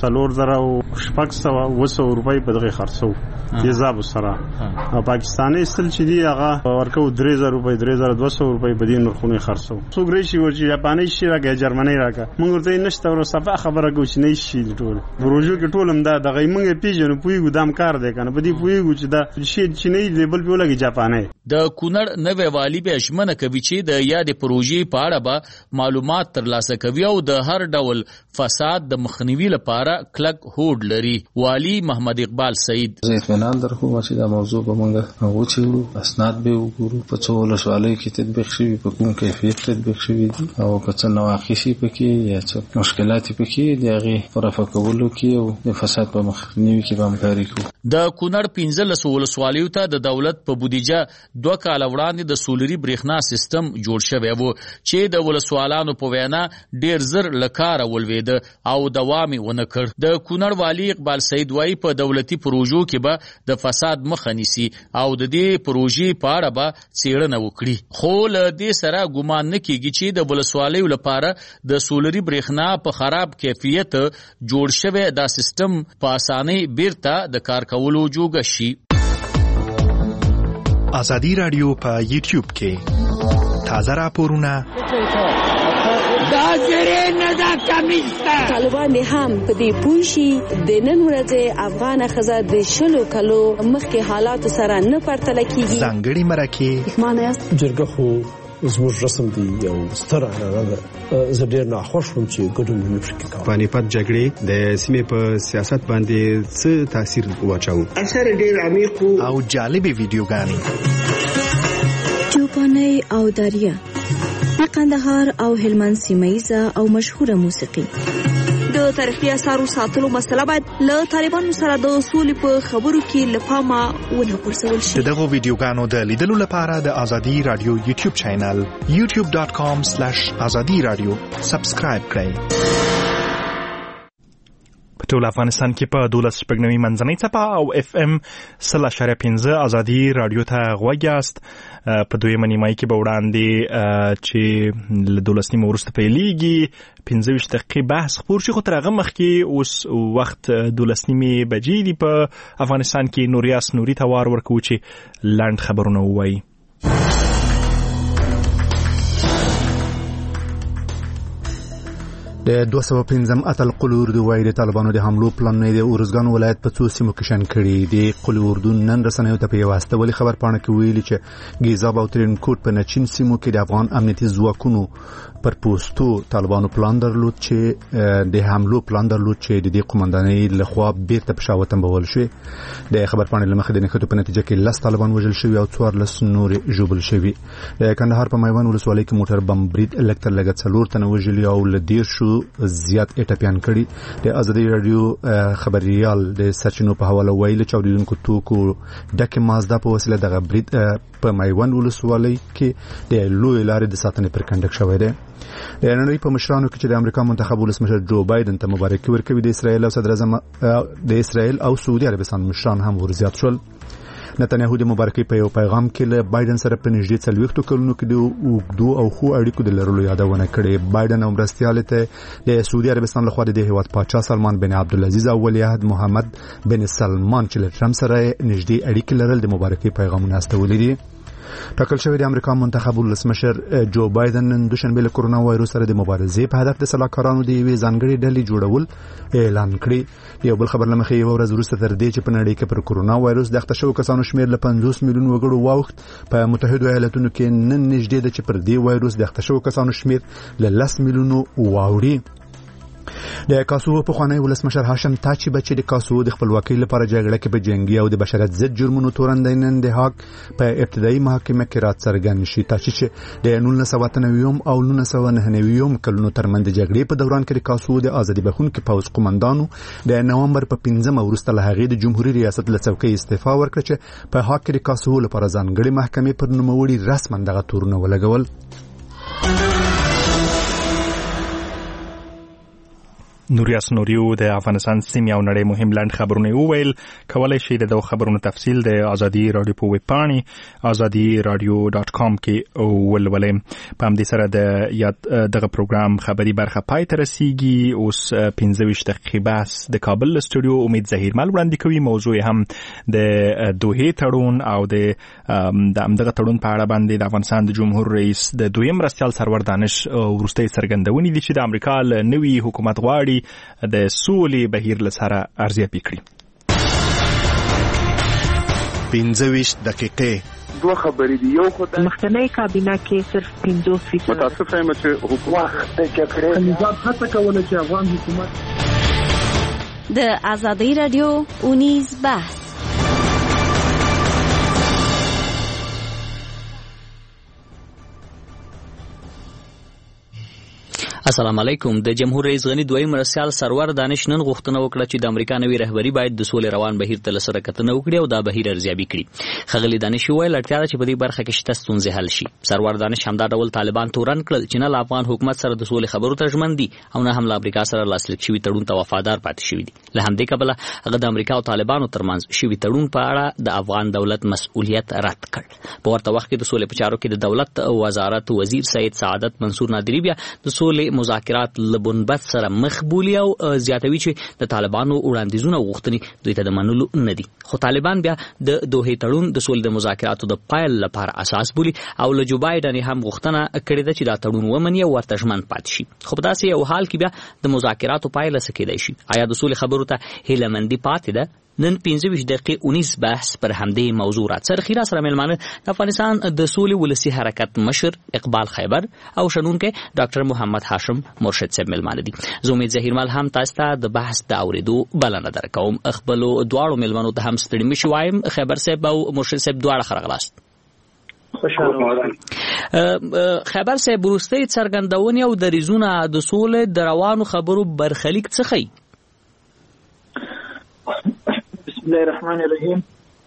3600 روپۍ په دغه خرڅو تیزاب سره او پاکستاني استل چې دي هغه ورکو 3000 روپۍ 3200 روپۍ په دې نرخونه خرڅو. څو ګری شي ورچې جاپاني شي راګه جرمني راګه موږ ورته نشته ور صفه خبره کو چې نه شي ټول پروژو کې ټول هم دا دغه موږ پیژنو پویګو دام کار دی کنه په دې پویګو چې دا شي چې نه لیبل په لګي جاپاني. د کونړ نوې والی به اشمنه کوي چې د یاد پروژې په اړه به معلومات ترلاسه کوي او د هر ډول فساد د مخنیوي لپاره کلک هوډ لري. والی محمد اقبال سعید زه اطمینان درکوم چې دا موضوع به موږ وڅېړو اسناد به وګورو په څو ولسوالیو کې تطبیق شوي په کوم کیفیت تطبیق شوي دي او که څه نواقص پکې یا څه مشکلات پکې د هغې په رفع کولو کې او د فساد په مخنیوي کې به همکاري کوو. د کونړ 15 ولسوالیو ته د دولت په بودیجه 2 کال وړاندې د سولري برېښنا سیستم جوړ شوی و چې د ولسوالانو په وینا ډیر زر لکاره ولوید او دوام یې ونه کړ. د کونړ والی اقبال سعید وایي په دولتي پروژو کې به د فساد مخه نیسي او د دې پروژې په اړه به څېړنه وکړي. خو له دې سره ګمان نه کیږي چې د ولسوالیو لپاره د سولري برېښنا په خراب کیفیت جوړ شوی دا سیستم په اسانۍ بیرته د کار کولو جوګه شي. ازادي رادیو په یوټیوب کې تازه راپورونه طالبان هم په دې پوه شي د نن ورځې افغان ښځه د 20 کالو مخکې حالاتو سره نه پرتله کیږي. ځانګړي مرکې جرګه خو زموږ رسم دی یو ستر عنعنه ده. زه ډېر ناخوښ وم چې ګډون مې پکې کاوه. پانیپت جګړې د سیمې په سیاست باندې څه تاثیر واچاوه؟ اثر ډېر عمیق او جالبې ویډیوګانې چوپانۍ او دریا د قندهار او هلمند سیمه ییزه او مشهوره موسیقي د د تاریخي اثارو ساتلو مسله باید له طالبانو سره د سولې په خبرو کې له پامه ونه غورځول شي. د دغو ویډیوګانو د لیدلو لپاره د آزادي رادیو یوټیوب چینل youtube.com/azadi-radio سبسکرایب کړئ. په ټول افغانستان کې په 12.9 منځنۍ څپه او FM 0.5 آزادي رادیو ته غوږ یاست. په دویمه نیمایي کې به وړاندې چې له 12 نیمو وروسته پیلېږي 15 دقیقې بحث خپور شي، خو تر هغه مخکې اوس وخت 12 نیمې بجې دي په افغانستان کې. نوریاس نوري ته وار ورکوو چې لنډ خبرونه ووایي. د 205 اتل قل اردو وایي د طالبانو د حملو پلانونه د ارزګان ولایت په څو سیمو کې شن کړي. د قل اردو نن رسنیو ته په یو استولي خبر پاڼه کې ویلي چې ګیزاب او ترینکوټ په نچین سیمو کې د افغان امنیتي ځواکونو پر پوسټو طالبانو پلان درلود چې د حملو پلان درلود چې د دې قومندانۍ لخوا بیرته پېښور تنبول شوې. د خبر پاڼې له مخې د نښتو په نتیجه کې 10 طالبان وژل شوي او 14 نور ژوبل شوي. د کندهار په میوند ولسوالۍ کې موټر بم برید لکتر لګت 4 تنه وژلي او ل 10 زیات اټپیان کړي. د آزادي رادیو خبريال د سرچینو په حواله ویلي چې اوریدونکو توکو ډکه مازدا په وسیله د برید په میوند ولسوالۍ کې د لوی لارې د ساتنې پر کنډک شوې ده. د نړۍ په مشرانو کې چې د امریکا منتخب ولسمشر جو بایدن ته مبارکي ورکوي، د اسرایل او صدر اعظم د اسرایل او سعودي عربستان مشران هم ورزيات شول. نتنیاهو د مبارکۍ په یو پیغام کې له بایدن سره په نږدې 40 کلونو کې د اوږدو او خو اړیکو د لرلو یادونه کړې. بایدن او مرستیال ته د سعودي عربستان لخوا د هیواد پاچا سلمان بن عبدالعزیز او ولیعهد محمد بن سلمان چې له ټرمپ سره نږدې اړیکې لرل د مبارکۍ پیغامونه استولې دي. ټاکل شوی د امریکا منتخب ولسمشر جو بایدن نن دوشنبه له کرونا وایروس سره د مبارزې په هدف د سلاکارانو د یوې ځانګړې ډلې جوړول اعلان کړی. یو بل خبر لمخې یو ورځ وروسته تر دې چې په نړۍ کې پر کرونا وایروس د اخته شوو کسانو شمېر له 50 میلیون وګړو واوښت. په متحده ایالاتونو کې نن نږدې ده چې پر دې وایروس د اخته شوو کسانو شمېر له 10 میلیونو واوړي. د کاسوو په خوانی ولسمشر هاشم تاچی بچی د کاسوو د خپلواکۍ لپاره جګړه کې په جنگي او د بشریت ضد جرمونو تورندې نن د هاګ په ابتدایي محکمه کې راڅرګند شي. تاچی چې د 1999 او 1999 کلونو ترمنځ د جګړې په دوران کې د کاسوو د ازادي بخښونکو پوځ قومندانو د نومبر په 15 وروسته له هغې د جمهوریت ریاست له څوکۍ استعفا ورکړه چې په هاګ کې د کاسوو لپاره ځانګړي محکمې پر نوموړي رسما دغه تورونه ولګول. نوریاس نوریو د افغانستان سیمې او نړۍ مهم لنډ خبرونه وویل. کولای شئ د خبرونو تفصیل د آزادي رادیو په ویب پاڼې azadi-radio.com کې ولولئ. په همدې سره د دغه پروګرام خبري برخه پای ته رسیږي. اوس 15 دقیقې بحث د کابل استودیو امید ظهیرمل وړاندې کوي. موضوع هم د دوحې تړون او د همدغه تړون په اړه باندې د افغانستان د جمهور رئیس د دویم مرستیال سرور دانش وروستۍ څرګندونې دي چې د امریکا له نوي حکومت غواړي د سولې بهیر لسره ارزیابي کړي. 15 دقیقې دوه خبرې دي. یو خدای مخکنی کابینه کې صرف 50% متاسفه یم چې حکومت نظام هڅه کوله چې افغان حکومت د آزادي رادیو اونیز بحث. السلام علیکم. د جمهور رئیس غنی دویم مرستیال سرور دانش نن غوښتنه وکړه چې د امریکا نوي رهبری باید د سولې روان بهیر ته لسره کتنه وکړي او دا بهیر ارزیابي کړي. خغلی دانش ویل اړتیا ده چې په دې برخه کې شته ستونزې حل شي. سرور دانش همدا ډول طالبان تورن کړل چې نه افغان حکومت سره د سولې خبرو ته ژمن دي او نه هم له امریکا سره لاسلیک شوی تړون ته وفادار پاتې شوی دي. له همدې کبله هغه د امریکا او طالبانو ترمنځ شوی تړون په اړه د افغان دولت مسؤلیت رد کړ. په ورته وخت کې د سولې په چارو کې د دولت وزارت وزیر سید سعادت منصور نادری بیا د سولې مذاکرات بنبت سره مخبولي او زیاتوي چې د طالبانو وړاندیزونه غوښتنې دوی ته د منلو نه دي. خو طالبان بیا د دوحې تړون د سولې د مذاکراتو د پایل لپاره اساس بولي او له جو بایدن هم غوښتنه کړې ده چې دا تړون ومني او ورته ژمن پاتې شي. خو په داسې یو حال کې بیا د مذاکراتو پایله څه کېدای شي؟ آیا د سولې خبرو ته هیله مندي پاتې ده؟ نن 15 دقیقې 19 بحث پر همدې موضوع راڅرخي. را سره ملمانه د افغانستان د سولې ولسی حرکت مشر اقبال خیبر او شنونکو ډاکټر محمد هاشم مرشد صاحب ملمانه دي. زه امید ظهیرمل هم تاسو ته د بحث د اوریدو بلنه درکوم. خپلو دواړو ملمنو ته هم ستړي مشوایم. خیبر صاحب او مرشد صاحب دواړه خرغلاست. خبر صاحب وروستۍ څرګندونې او دریځونه د سولې د روانو خبرو برخلیک څه ښیي؟ بسم الله الرحمن الرحیم.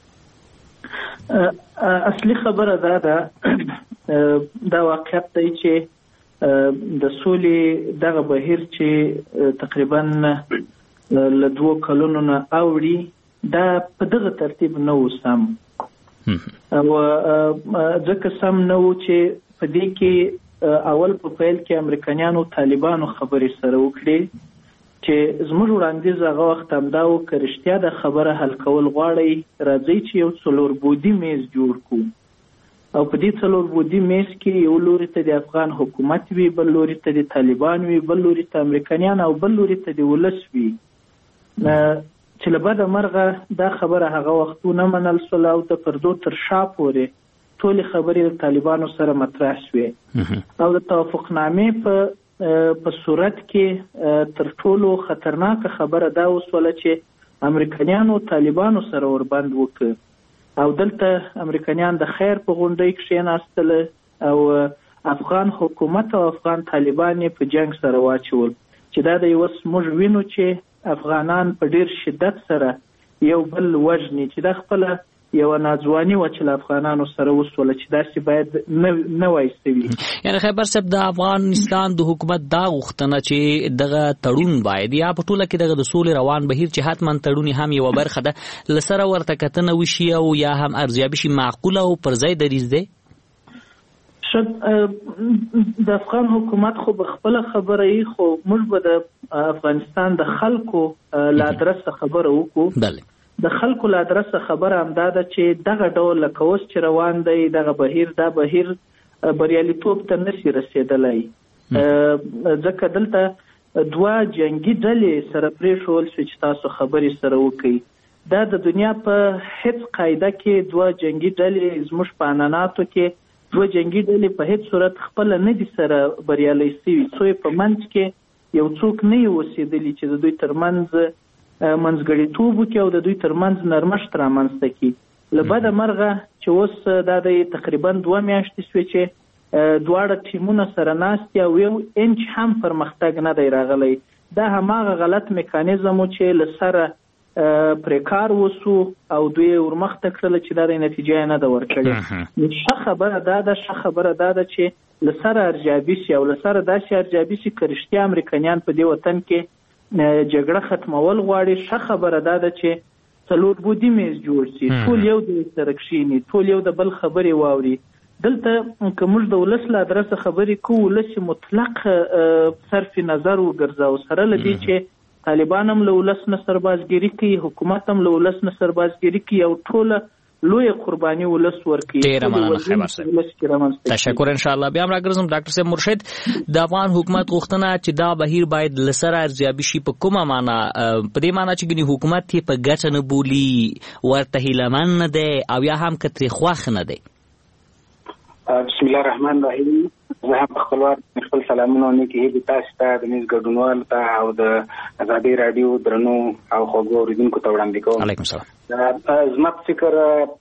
اصلي خبره ده دا واقعیت دی چې د سولې دغه بهیر چې تقریبا له 2 کلونو نه اوړي دا په دغه ترتیب نه و سم، او ځکه سم نه و چې په دې کې اول په پیل کې امریکایانو طالبانو خبرې سره وکړي چې زموږ وړاندیز هغه وخت همدا و که رښتیا د خبره حل کول غواړئ راځئ چې یو 4 بعدي میز جوړ کړو، او په دې 4 بعدي میز کې یو لوري ته د افغان حکومت وي، بل لوري ته د طالبان وي، بل لوري ته امریکایان او بل لوري ته د ولس وي. چې له بده مرغه دا خبره هغه وخت ونه منل شوله او د پردو تر شا پورې ټولې خبرې د طالبانو سره مطرح شوې، او د توافقنامې په صورت کې تر ټولو خطرناکه خبره دا وسوله چې امریکایانو طالبانو سره وربند وکړ، او دلته امریکایان د خیر په غونډۍ کښېناستل او افغان حکومت او افغان طالبان په جنگ سره واچول، چې دا د یو موږ وینو چې افغانان په ډیر شدت سره یو بل وژني، چې دا خپل یو ناځواني و چې افغانانو سره وسوله چې داسې باید نه وای سوي. یعنی خبر صاحب د افغانستان د حکومت دا غوښتنه چې دغه تړون باید یا په ټوله کې دغه د سولې روان بهیر چې حتما تړون هم یو برخه ده لسره ورته کتنه وشي او یا هم ارزیابي شي معقوله او پر ځای دریځ دی. د افغان حکومت خو به خپل خبره ای، خو موږ به د افغانستان د خلکو له ادرسه خبره وکړو. د خلکو له ادرسه خبره همدا ده چې دغه ډول لکه اوس چې روان دی دغه بهیر بریالیتوب ته نشي رسېدلی، ځکه دلته 2 جنگي ډلې سره پرېښول شوې چې تاسو خبرې سره وکړئ. دا د دنیا په هیڅ قاعده کې 2 جنگي ډلې زموږ په عنعناتو کې 2 جنگي ډلې په هیڅ صورت خپل نه دي سره بریالۍ سوي، څو په منځ کې یو څوک نه یې اوسېدلی چې د دوی ترمنځ منځګړیتوب وکړي او د دوی ترمنځ نرمښت رامنځته کړي. له بده مرغه چې اوس دا د تقریبا 2 میاشتې شوې چې دواړه ټیمونه سره ناست دي او یو انچ هم پرمختګ نه دی راغلی. دا هماغه غلط میکانیزم و چې له سره پرې کار وسو او دوی ورمخته کړل چې دا نتیجه نه ده ورکړې. ښه خبره دا ده چې له سره ارزیابي شي او له سره داسې ارزیابي شي که رښتیا امریکایان په دې وطن کې جګړه ختمول غواړي. ښه خبره ده چې 4 بعدي میز جوړ شي، ټول یو د سره کښېني، ټول یو د بل خبرې واوري. دلته که موږ د ولس له ادرسه خبرې کوو، ولس مطلق صرف نظر وګرځاو سره له دې چې طالبان هم له ولس نه سربازګري کوي، حکومت هم له ولس نه سربازګري کوي او ټوله لوی قرباني ولس ورکوي. ډیره مننه خبر صاحب، تشکر. ان شاء الله بیا هم راګرځم ډاکټر صاحب مرشد. د افغان حکومت غوښتنه چې دا بهیر باید لسره ارزیابي شي په کومه معنا؟ په دې معنا چې ګنې حکومت یې په ګټه نه بولي، ورته هیلهمن نه دی او یا هم که ترې خوښ نه دی. بسم الله الرحمن الرحیم. زه هم خپل سلامونه نیکې هیلې تاسو ته د میز ګډونوالو ته او د ازادي راډیو درنو او خوږو اوریدونکو ته وړاندې کوم. علیکم السلام. زما په فکر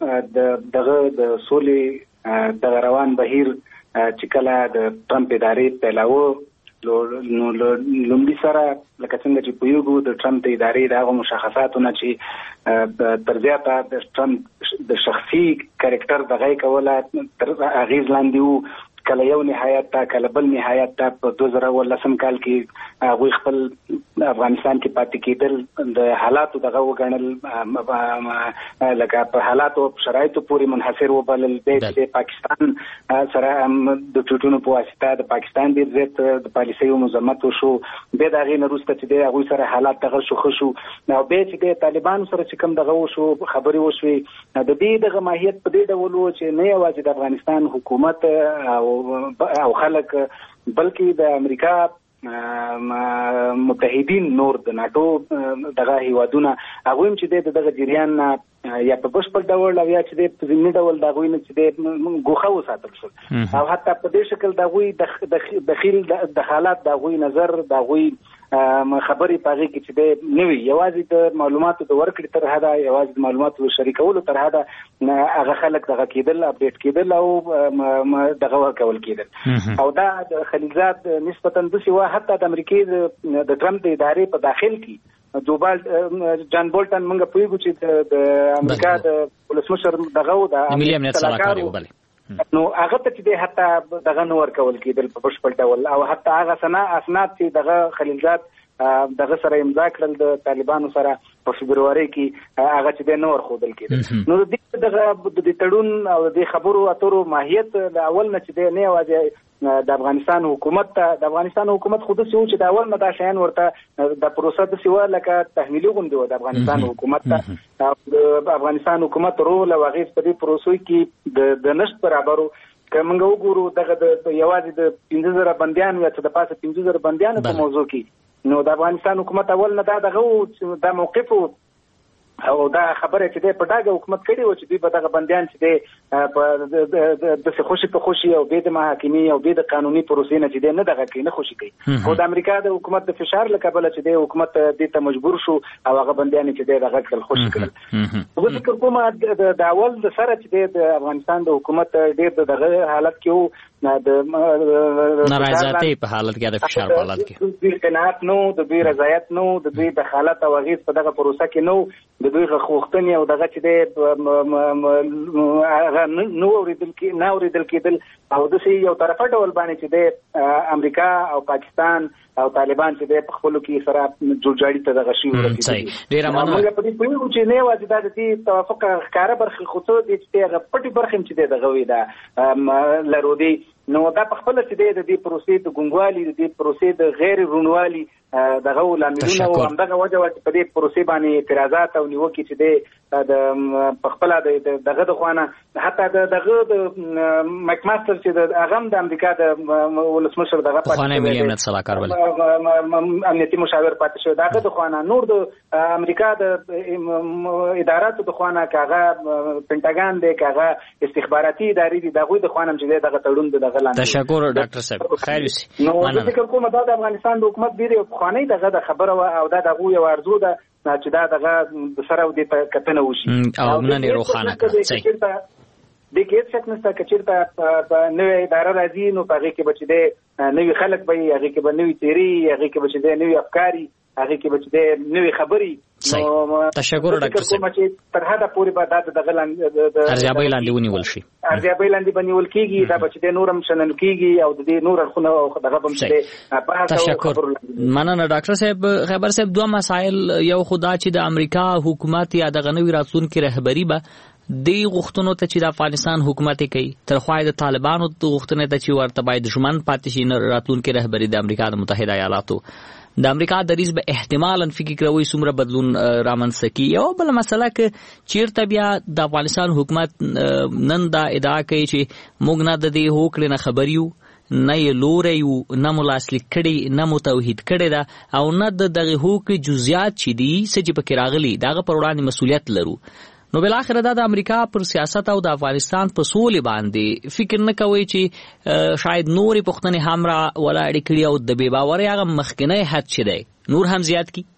د سولې دغه روان بهیر چې کله د ټرمپ ادارې پیلاوه نو لومړي سره لکه څنګه چې پوهیږو د ټرمپ د ادارې د هغو مشخصاتونه چې تر زیاته د ټرمپ د شخصي کرکټر دغه کوله تر اغیز لاندې وو. کله یو نهایت ته کله بل نهایت ته په 2010 کال کې هغوی خپل افغانستان کې پاتې کېدل د حالاتو دغه وګڼل، لکه په حالاتو شرایطو پورې منحصر وبلل. د پاکستان سره د ټوټونو په واسطه د پاکستان ډېر زیات د پالیسیو مذمت وشو. بیا د هغې نه وروسته چې د هغوی سره حالات دغه شو ښه شو، او بیا چې د طالبانو سره چې کوم دغه وشو خبرې وشوې، د دې دغه ماهیت په دې ډول و چې نه یوازې د افغانستان حکومت او خلک بلکې د امریکا متحدین نور د ناتو دغه هیوادونه هغوی هم چې دغه جریان یا په بشپړ ډول او یا چې په ضمني ډول د هغوی نه چې ګوښه وساتل شول او حتی په دې شکل د هغوی دخیل د حالات د هغوی نظر د هغوی خبرې پاغي کې چې د نوي یوازې د معلوماتو د ورکړې تر حده یوازې د معلوماتو د شریکولو تر حده هغه خلک دغه کېدل اپډیټ کېدل او دغه ورکول کېدل او دا د خلیلزاد نسبتا د سیوا حتی د امریکای د ټرمپ د ادارې په داخل کې جان بولټن موږ پوهیږو چې د امریکا د ولسمشر دغه د ملي امنیت سلاکار و نو هغه ته چې حتی دغه نو ورکول کېدل په بشپړ ډول او حتی هغه اسناد چې دغه خلیلزاد دغه سره امضا کړل د طالبانو سره په فبرवरी کې هغه چې نو ورخودل کېدل نو د تړون او د خبرو اترو ماهیت د اول نه چې نه واځي د افغانستان حکومت خود سه چې د اول نه دا شین ورته د پروسه د سیوا لکه تحمیلي غونډه و د افغانستان حکومت د افغانستان حکومت رول او غیث په دې پروسې کې د نشټ برابرو کومه وګورو دغه د یوازې د 15000 بنديان یا د پاسه 15000 بنديان په موضوع کې نو د افغانستان حکومت اول نه دغه د موقف او دا خبره چې د پټاګه حکومت کړي و چې دوی په دغه بنديان چې د خوشي په خوشي او د محاکمې او د قانوني پروسې نه چې نه دغه کې نه خوشي کوي او د امریکا د حکومت د فشار لکبل چې د حکومت د ته مجبور شو او هغه بنديان چې دغه کل خوشي کړل زه فکر کوم د اول د سره چې د افغانستان د حکومت ډېر دغه حالت کې د نارضایتۍ په حالت کې د فشار په حالت کې د قناعت نو د دوی رضایت نو د دوی د حالت او غیث په دغه پروسه کې نو د دوی غوښتنې او دغه چې د هغه نو اوریدل کېدل او د یو طرفه ډول باندې چې د امریکا او پاکستان او طالبان چې په خپل کې سره جوړجاړي ته دغه شی ورسېږي ډیر مننه په دې پیغام چې نه واځي د دې توافق ښکارا برخه خصوص دي چې هغه پټي برخه چې دغه وي دا لرو دي نو دا په خپل چې د دې پروسې د ګونګوالي د دې پروسې د غیر رونوالي دغه لاملونه او همدغه وجه په دې پروسې باندې اعتراضات او نیوکې چې د په خپل دغه د خوانه حتی دغه د مکماستر چې د اغم د امریکا د ولسمشر دغه پاتې ملي امنیت سلاکار ول امنیتي مشاور پاتې شو دغه د خوانه نور د امریکا د اداراتو د خوانه کاغه پینټاګان د کاغه استخباراتي ادارې د دغه د خوانم چې دغه تړون دغه تشکر ډاکټر صاحب خیر وي نو زه فکر کوم دا د افغانستان د حکومت ډیره خاني دغه د خبره او دغه یو ارزو ده چې دا دغه د سره او د کتنه وشي او نه روخانه کوي د کې څه نشته چې چیرته په نوې اداره راځي نو په هغه کې بچي د نوې خلک به هغه کې به نوې تیری هغه کې بچي د نوې افکاری هغه کې بچي د نوې خبري تشکر ډاکټر صاحب تر هدا پوری به دغه ارزیابي لاندې ونیول شي ارزیابي لاندې بنیول کېږي دا بچي د نورم شنن کېږي او د نور خونه او دغه بم چې تشکر مننه ډاکټر صاحب خبر صاحب دوه مسائل یو خدا چې د امریکا حکومت یا د غنوي راتلونکو رهبری به دی غوښتنو ته چې د افغانستان حکومت کوي ترخوای د طالبانو غوښتنې ته چې ورته باید ژمن پاتې شي راتلونکو رهبری د امریکا د متحده ایالاتو د امریکا دریځ به احتمالاً فکر کوي څومره بدلون رامنځته کی یو بل مسله کې چیرته بیا د افغانستان حکومت نن دا ادعا کوي چې موږ نه د دې هوکړې نه خبر یو نه یې لوري یو نه ملاسلیک کړي نه متوحید کړي دا او نه د دغه هوکړې جزئیات چې دي چې پکې راغلي دغه پر وړاندې مسؤلیت لرو نو بل اخر دا د امریکا پر سیاست او د افغانستان په سولې باندې فکر نه کوي چې شاید نوري پښتنې همرا ولا اړیکړي او د بے باوري هغه مخکنی حد چي دی نور هم زیات کی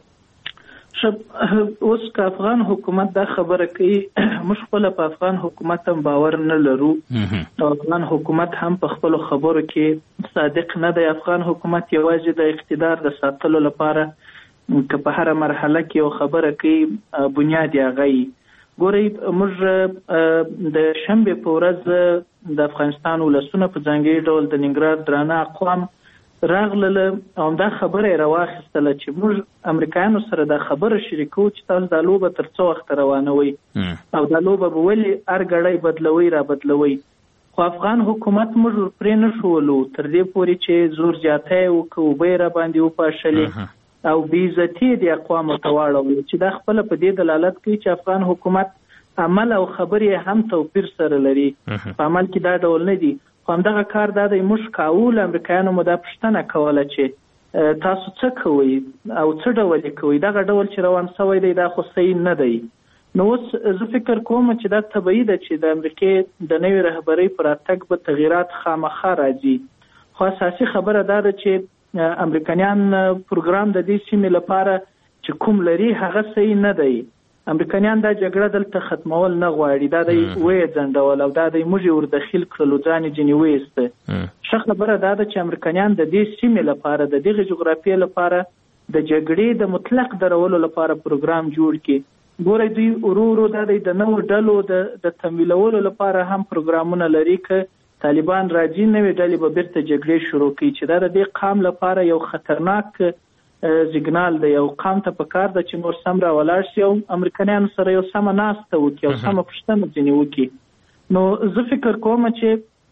اوس که افغان حکومت دا خبره کوي مشکل په افغان حکومت هم باور نه لرو او افغان حکومت هم په خپل خبرو کې صادق نه دی افغان حکومت یوازې د اقتدار د ساتلو لپاره که په هر مرحله کې یو خبره کوي بنیاد یې هغه ګورئ موږ د شنبې په ورځ د افغانستان ولسونه په ځانګړي ډول د ننګرهار درانه اقوام راغلل او دا خبره راواخیستله چې موږ امریکایانو سره دا خبره شریکو چې تاسو دا لوبه تر څو وخت روانوي او دا لوبه به ولې ارګړی بدلوي را بدلوي خو افغان حکومت موږ پرې نه شولو تر دې پورې چې زور زیاتی وکړو به را باندې وپاشلې او بیزتی د اقوامو تواړول چې دا خپل په دې دلالت کوي چې افغان حکومت عمل او خبرې هم توپیر سره لري په عمل کې دا ډول نه دي خو همدغه کار دا دی موږ کاول امریکایانو مو دا پوښتنه کوله چې تاسو څه کوئ او څه ډول کوئ دغه ډول چې روان شوی دی دا خو صحیح نه دی نو اوس زه فکر کوم چې دا طبیعي ده چې د امریکې د نوې رهبرۍ پر راتګ به تغییرات خامخا راځي خو اساسي خبره دا ده چې امریکایان پروګرام د دې سیمې لپاره چې کوم لري هغه صحیح نه دی. امریکایان دا جګړه دلته ختمول نه غواړي، دا د وې ځندول او دا د موږ وردخیل کړلو ځان جنې وېسته. ښه خبره دا ده چې امریکایان د دې سیمې لپاره د دغه جغرافیې لپاره د جګړې د مطلق درولو لپاره پروګرام جوړ کړي. ګورئ دوی ورو دا د نوو ډلو د تمویلولو لپاره هم پروګرامونه لري که طالبان راځي نوې ډلې به بیرته جګړې شروع کړي، چې دا د دې قام لپاره یو خطرناک سیګنال دی. یو قام ته پکار ده چې نور سم را ولاړ شي او امریکایانو سره یو سمه ناسته وکړي او سمه پوښتنه ځینې وکړي. نو زه فکر کوم چې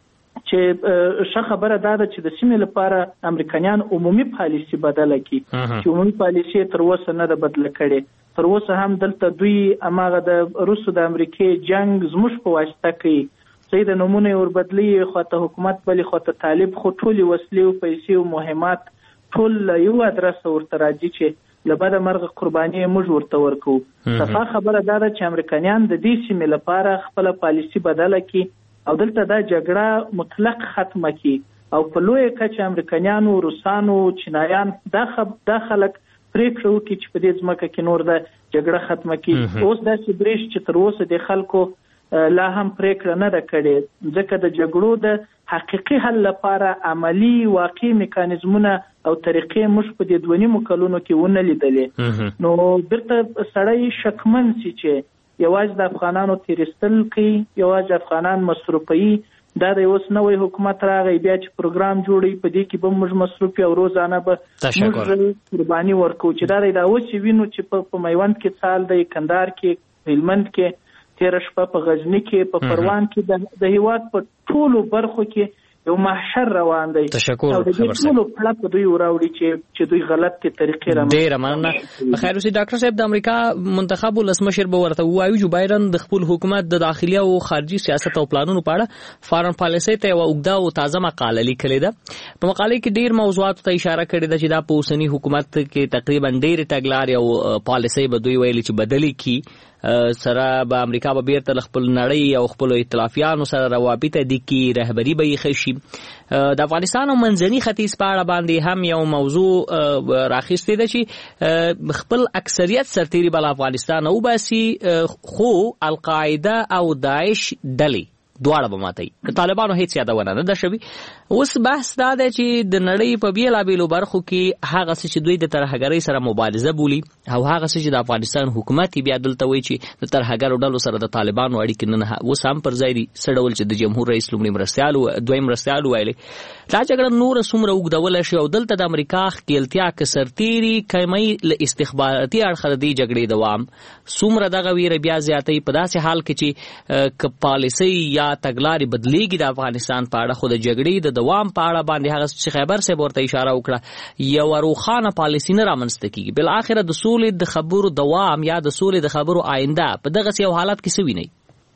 ښه خبره دا ده چې د سیمې لپاره امریکایان عمومي پالیسي بدله کړي، چې عمومي پالیسي تر اوسه نه ده بدله کړې. تر اوسه هم دلته دوی هماغه د روسو د امریکې جنگ زموږ په واسطه کوي، صحیح د نمونه یې وربدلي، خواته حکومت بلې خواته طالب، خو ټولې وسلې او پیسې او مهمات ټول یو ادرس ورته راځي چې له بده مرغه قرباني موږ ورته ورکوو. صفا خبره دا ده چې امریکایان د دې سیمې لپاره خپله پالیسي بدله کړي او دلته دا جګړه مطلق ختمه کړي او په لویه کچه امریکایانو، روسانو، چینایان دا خلک پریکړه وکړي چې په دې ځمکه کې نور دا جګړه ختمه کړي. اوس داسې برېښ چې تر اوسه د خلکو لا هم پریکړه نه ده کړې، ځکه د جګړو د حقیقي حل لپاره عملی واقعي میکانیزمونه او طریقې موږ په دې 2.5 کلونو کې ونه لیدلې. نو بیرته سړی شکمن سي چې یوازې د افغانانو تیرستل کوي، یوازې افغانان مصروفوي. دا د اوس نوې حکومت راغی بیا چې پروګرام جوړي په دې کې به موږ مصروف او روزانه به موږ قرباني ورکو. چې دا اوس وینو چې په میوند کې څال دی، کندهار کې، هلمند کې، تیر شپه په غزنی کې، په پروان کې، د هیواد په ټولو برخو کې یو محشر روان دی. تشکر خبر صاحب. په دوی وراوړي چې دوی غلط طریقې را ډیر مننه. بخیر اوسئ ډاکټر صاحب. د امریکا منتخب ولسمشر به ورته وایي جو بایدن د خپل حکومت د داخلي او خارجي سیاست او پلانونو په اړه فارن پالیسي ته یو اوږده او تازه مقاله لیکلې ده. په مقاله کې ډیر موضوعات ته اشاره کړې ده چې دا په اوسني حکومت کې تقریبا ډیر تګلارې او پالیسي به دوی ویلي چې بدلی کی سره به امریکا به بیرته خپل نړۍ او خپل ائتلافیانو سره روابط دي کی رهبری به یې خشي. د افغانستان او منځني ختیځ په اړه باندې هم یو موضوع راخیستې ده چې خپل اکثریت سرتیري بل افغانستان او باسي، خو القاعده او داعش ډلې دواړه به ماتي. طالبانو هیڅ یادونه نه ده شوي. اوس بحث دا دی چې د نړۍ په بیلابیلو برخو کې هغه څه چې دوی د ترهګرۍ سره مبارزه بولي او هغه څه چې د افغانستان حکومت بیا دلته وایي چې د ترهګرو ډلو سره د طالبانو اړیکې نه اوس هم پر ځای دي. څه ډول چې د جمهور رئیس لومړي مرستیال دویم مرستیال ویلي دا جګړه نور څومره اوږدولی شي او دلته د امریکا ښکېلتیا که سرتیري کمی له استخباراتي اړخه د دې جګړې دوام څومره دغه ویره بیا زیاتوي په داسې حال کې چې که پالیسۍ یا تګلارې بدلیږي د افغانستان په اړه، خو د جګړې د دوام په اړه باندې هغه چې خیبر صاحب ورته اشاره وکړه یو روښانه پالیسي نه رامنځته کیږي. بالاخره د سولې د خبرو دوام یا د سولې د خبرو آینده په دغه یو حالت کې څه وینئ؟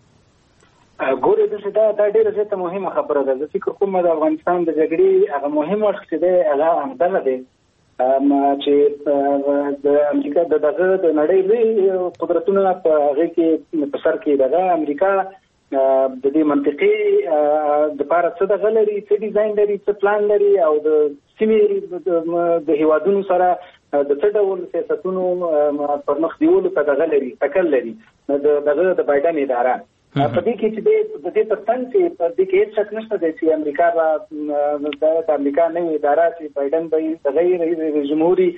ګورې دا ډېره زیاته مهمه خبره ده. زه فکر کوم د افغانستان د جګړې هغه مهم اړخ چې دی هغه همدغه دی چې د امریکا دغه د نړۍ لوی قدرتونه په هغې کې په سر کې دغه امریکا د دې منطقي د پاره څه دغه لري، څه ډیزاین لري، څه پلان لري او د سیمې د هیوادونو سره د څه ډول سیاستونو پرمخ دیولو ته دغه لري، تکل لري. دغه د بایدن اداره په دې کې چې د دې ترڅنګ چې په دې کې هیڅ شک نشته دی چې امریکا به د امریکا نوې اداره چې بایدن به د غیر جمهوري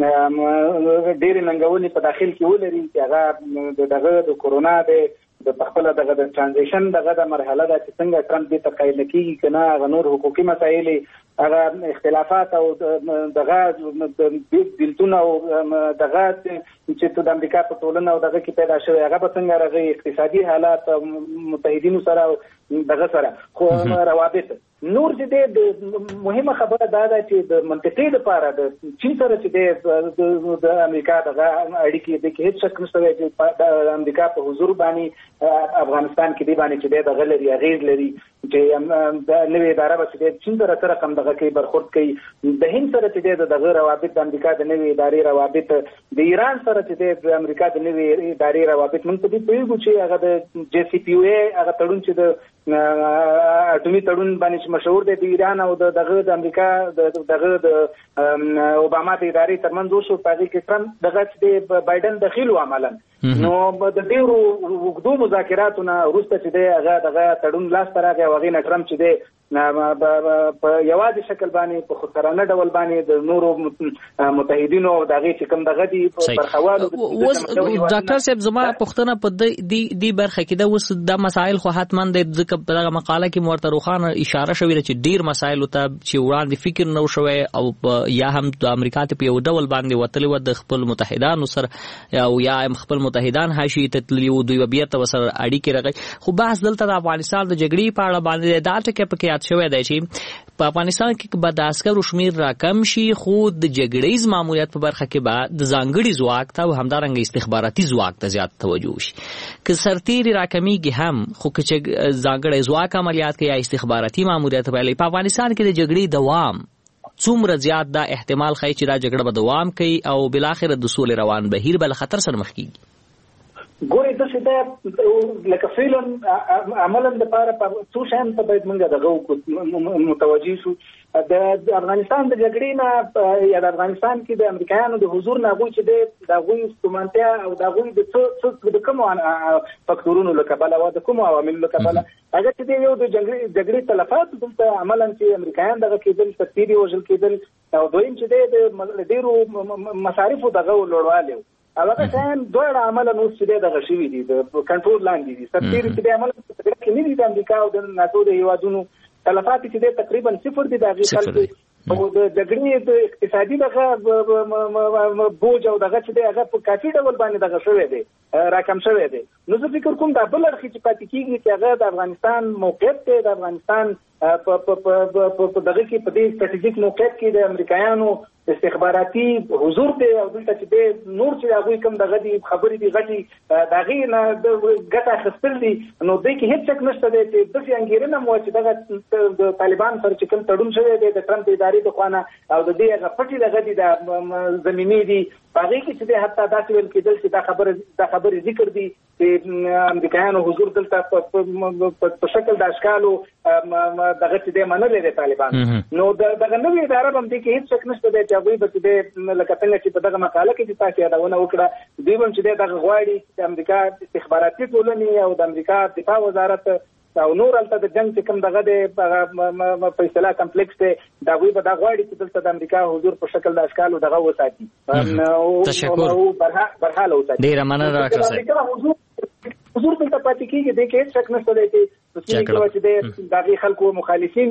ډېرې ننګونې په داخل کې ولري چې هغه دغه د کورونا د خپل دغه د ترانزیشن دغه د مرحله ده چې څنګه ټرمپ دې ته قایل کېږي که نه، هغه نور حقوقي مسایل، هغه اختلافات او دغه بېلتون او دغه چې د امریکا په ټولنه او دغه کې پیدا شوی هغه به څنګه راغی، اقتصادي حالات متحدینو سره دغه سره خو روابط نور چې د مهمه خبره دا ده چې د منطقې لپاره د چین سره چې د امریکا دغه اړیکې د کې هیڅ شک نشته چې د امریکا په حضور باندې افغانستان کې دی باندې چې دغه لري اغیز لري چې د نوې اداره به چې چین سره کم دغه کې برخورد کوي، د هند سره چې دغه روابط د امریکا د نوې ادارې روابط، د ایران سره چې د امریکا د نوې ادارې روابط موږ په دې پوهیږو چې هغه د جی سی پی یو هغه تړون چې د اټومي تړون باندې مشهور دی د ایران او دغه د امریکا دغه د اوباما د ادارې ترمنځ وشو په دې کې ټرمپ دغه د بایدن دخیل و عملا نو د ډیرو وګړو مذاکراتونه وروسته چې دی هغه دغه تړون لاس ته راغی او هغې نه ټرمپ چې دی په یوازې شکل باندې په خودسرانه ډول باندې د نورو متحدینو او د هغې چې کوم دغه دي برخوالو ډاکټر صاحب زما پوښتنه په دې برخه کې ده اوس دا مسایل خو حتما د ځکه په دغه مقاله کې ورته روښانه اشاره شوې ده چې ډیر مسایلو ته چې وړاندې فکر نه شوی او یا هم د امریکا ته په یو ډول باندې وتلی و د خپل متحدانو سره او یا هم خپل متحدان حاشیې ته تللي وو دوی بیرته ورسره اړیکې راغی خو بحث دلته د افغانستان د جګړې په اړه باندې دا ټکی پکې یاد شوی دی چې په افغانستان کې به د عسکرو شمیر راکم شي خو د جګړیز ماموریت په برخه کې به د ځانګړي ځواک ته او همدارنګه استخباراتي ځواک ته زیات توجه وشي که سرتیري راکمیږي هم خو که ځانګړی ځواک عملیات کوي یا استخباراتي ماموریت په افغانستان کې د جګړې دوام څومره زیات دا احتمال ښیي چې دا جګړه به دوام کوي او بالاخره د سولې روان بهیر به له خطر سره مخ کیږي ګورې داسې ده لکه فعلا عملا دپاره څو شیانو ته باید موږ دغه متوجه شو د افغانستان د جګړې نه یا د افغانستان کې د امریکایانو د حضور نه هغوی چې دی د هغوی ستومانتیا او د هغوی د کومو فکتورونو له کبله او د کومو عواملو له کبله هغه چې دی یو د جګړې تلفات دلته عملا چې امریکایان دغه کېدل سرتیري وژل کېدل او دویم چې دی د ډېرو مصارفو دغه لوړوالی هغه شیان دواړه عملا اوس چې دی دغه شوي دي د کنټرول لاندې دي سرتیري چې دی عملا په جګړه کې نه دي د امریکا او د ناتو د هېوادونو تلفات چې دی تقریبا صفر دي د هغې خلکو او د جګړې د اقتصادي دغه بوج او دغه چې دی هغه په کافي ډول باندې دغه شوی دی راکم شوی دی نو زه فکر کوم دا بل اړخ چې پاتې کېږي چې هغه د افغانستان موقعیت دی د افغانستان په دغه کې په دې سټریټیجیک موقعیت کې د امریکایانو استخباراتي حضور دی او دلته چې دی نور چې هغوی کوم دغه دي خبرې دي غټې د هغې نه ګټه اخیستل دي نو دوی کې هېڅ شک نشته دی چې داسې انګېرنه مو چې دغه د طالبان سره چې کوم تړون شوی دی د ټرمپ ادارې د خوا نه او د دې هغه پټې دغه دي د زمینې دي په هغې کې چې دی حتی داسې ویل کېدل چې دا خبرې ذکر دي چې امریکایانو حضور دلته په شکل د اشکالو دغه چې دی منلی دی طالبان نو دغه نوې اداره به هم دې کې هېڅ شک نشته دی چې هغوی به چې دی لکه څنګه چې په دغه مقاله کې چې تاسو یادونه وکړه دوی به هم چې دی دغه غواړي چې د امریکا استخباراتي ټولنې او د امریکا دفاع وزارت او نور هلته د جنګ چې کوم دغه دی په اصطلاح کمپلیکس دی د هغوی به دا غواړي چې دلته د امریکا حضور په شکل د اشکالو دغه وساتي او برحاله وساتي ډېره مننه ډاکټر صاحب حضور دلته پاتې کېږي دې کې هېڅ شک نشته دی چې چې د هغې خلکو مخالفین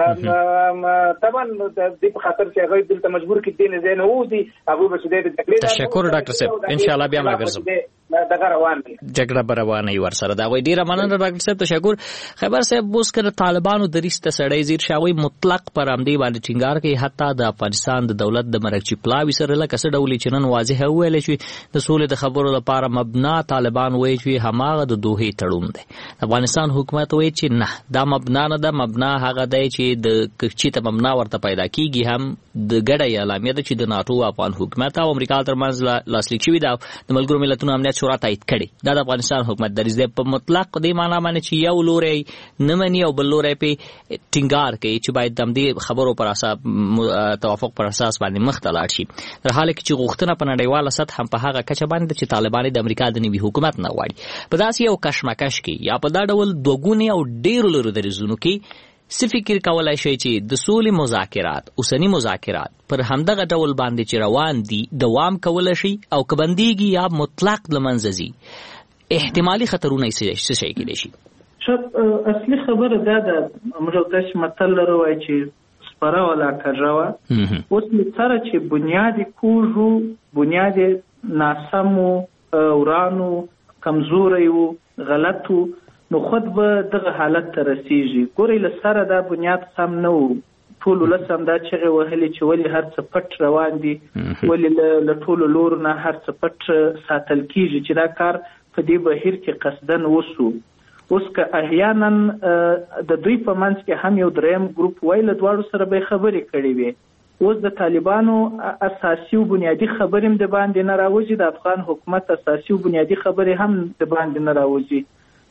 طبعا د دې په خاطر چې هغوی دلته مجبور کړي دې نه ځای نه ووځي هغوی به چې دی د جګړې تشکر ډاکټر صاحب انشاءالله بیا راګرځو دغه روان دي جګړه به روانه وي ورسره دا وایي ډېره مننه ډاکټر صاحب تشکر خبر صاحب اوس که د طالبانو دریځ ته سړی ځیر شي هغوی مطلق پر همدې باندې ټینګار کوي حتی د افغانستان د دولت د مرکچي پلاوي سره لکه څه ډول چې نن واضح وویلی شي د سولې د خبرو لپاره مبنا طالبان وایي چې هماغه د دوحې تړون دی افغانستان حکومت وایي چې نه دا مبنا نه ده مبنا هغه دی چې د چې ته مبنا ورته پیدا کېږي هم د ګډه اعلامیه ده چې د ناټو افغان حکومت او امریکا ترمنځ لاسلیک شوې ده د ملګرو ملتونو امنیت شورا تایید کړې دا د افغانستان حکومت دریځ دی په مطلق دې معنا باندې چې یو لوری نه مني او بل لوری پې ټینګار کوي چې باید د همدې خبرو پر اساس توافق پر اساس باندې مخ ته لاړ شي در حاله کې چې غوښتنه په نړیواله سطح هم په هغه کچه باندې چې طالبان د امریکا د نوي حکومت نه غواړي په داسې یو کشمکش کې یا په دا ډول دوګونې او ډېرو لرو دریځونو کې څه فکر کولای شي چې د سولې مذاکرات اوسني مذاکرات پر همدغه ډول باندې چې روان دي دوام کولای شي او که بندیږي یا مطلق له منځه ځي احتمالي خطرونه څه شي کېدای شي اصلي خبره دا ده موږ داسې متل لرو وایي چې سپاره ولا کږه وه اوس سره چې بنیاد کوږ بنیاد ناسم ورانو کمزوری و غلط و نو خود به دغه حالت ته رسیږي ګورئ له سره دا بنیاد سم نه و ټول ولس هم دا چغې وهلې چې ولې هر څه پټ روان دي ولې له ټولو لورو نه هر څه پټ ساتل کېږي چې دا کار په دې بهیر کې قصدن وسو اوس که احیانا د دوی په منځ کې هم یو دریم ګروپ وای له دواړو سره به خبرې کړې وي اوس د طالبانو اساسي او بنیادی خبرې هم د باندې نه راوځي د افغان حکومت اساسي او بنیادی خبرې هم د باندې نه راوځي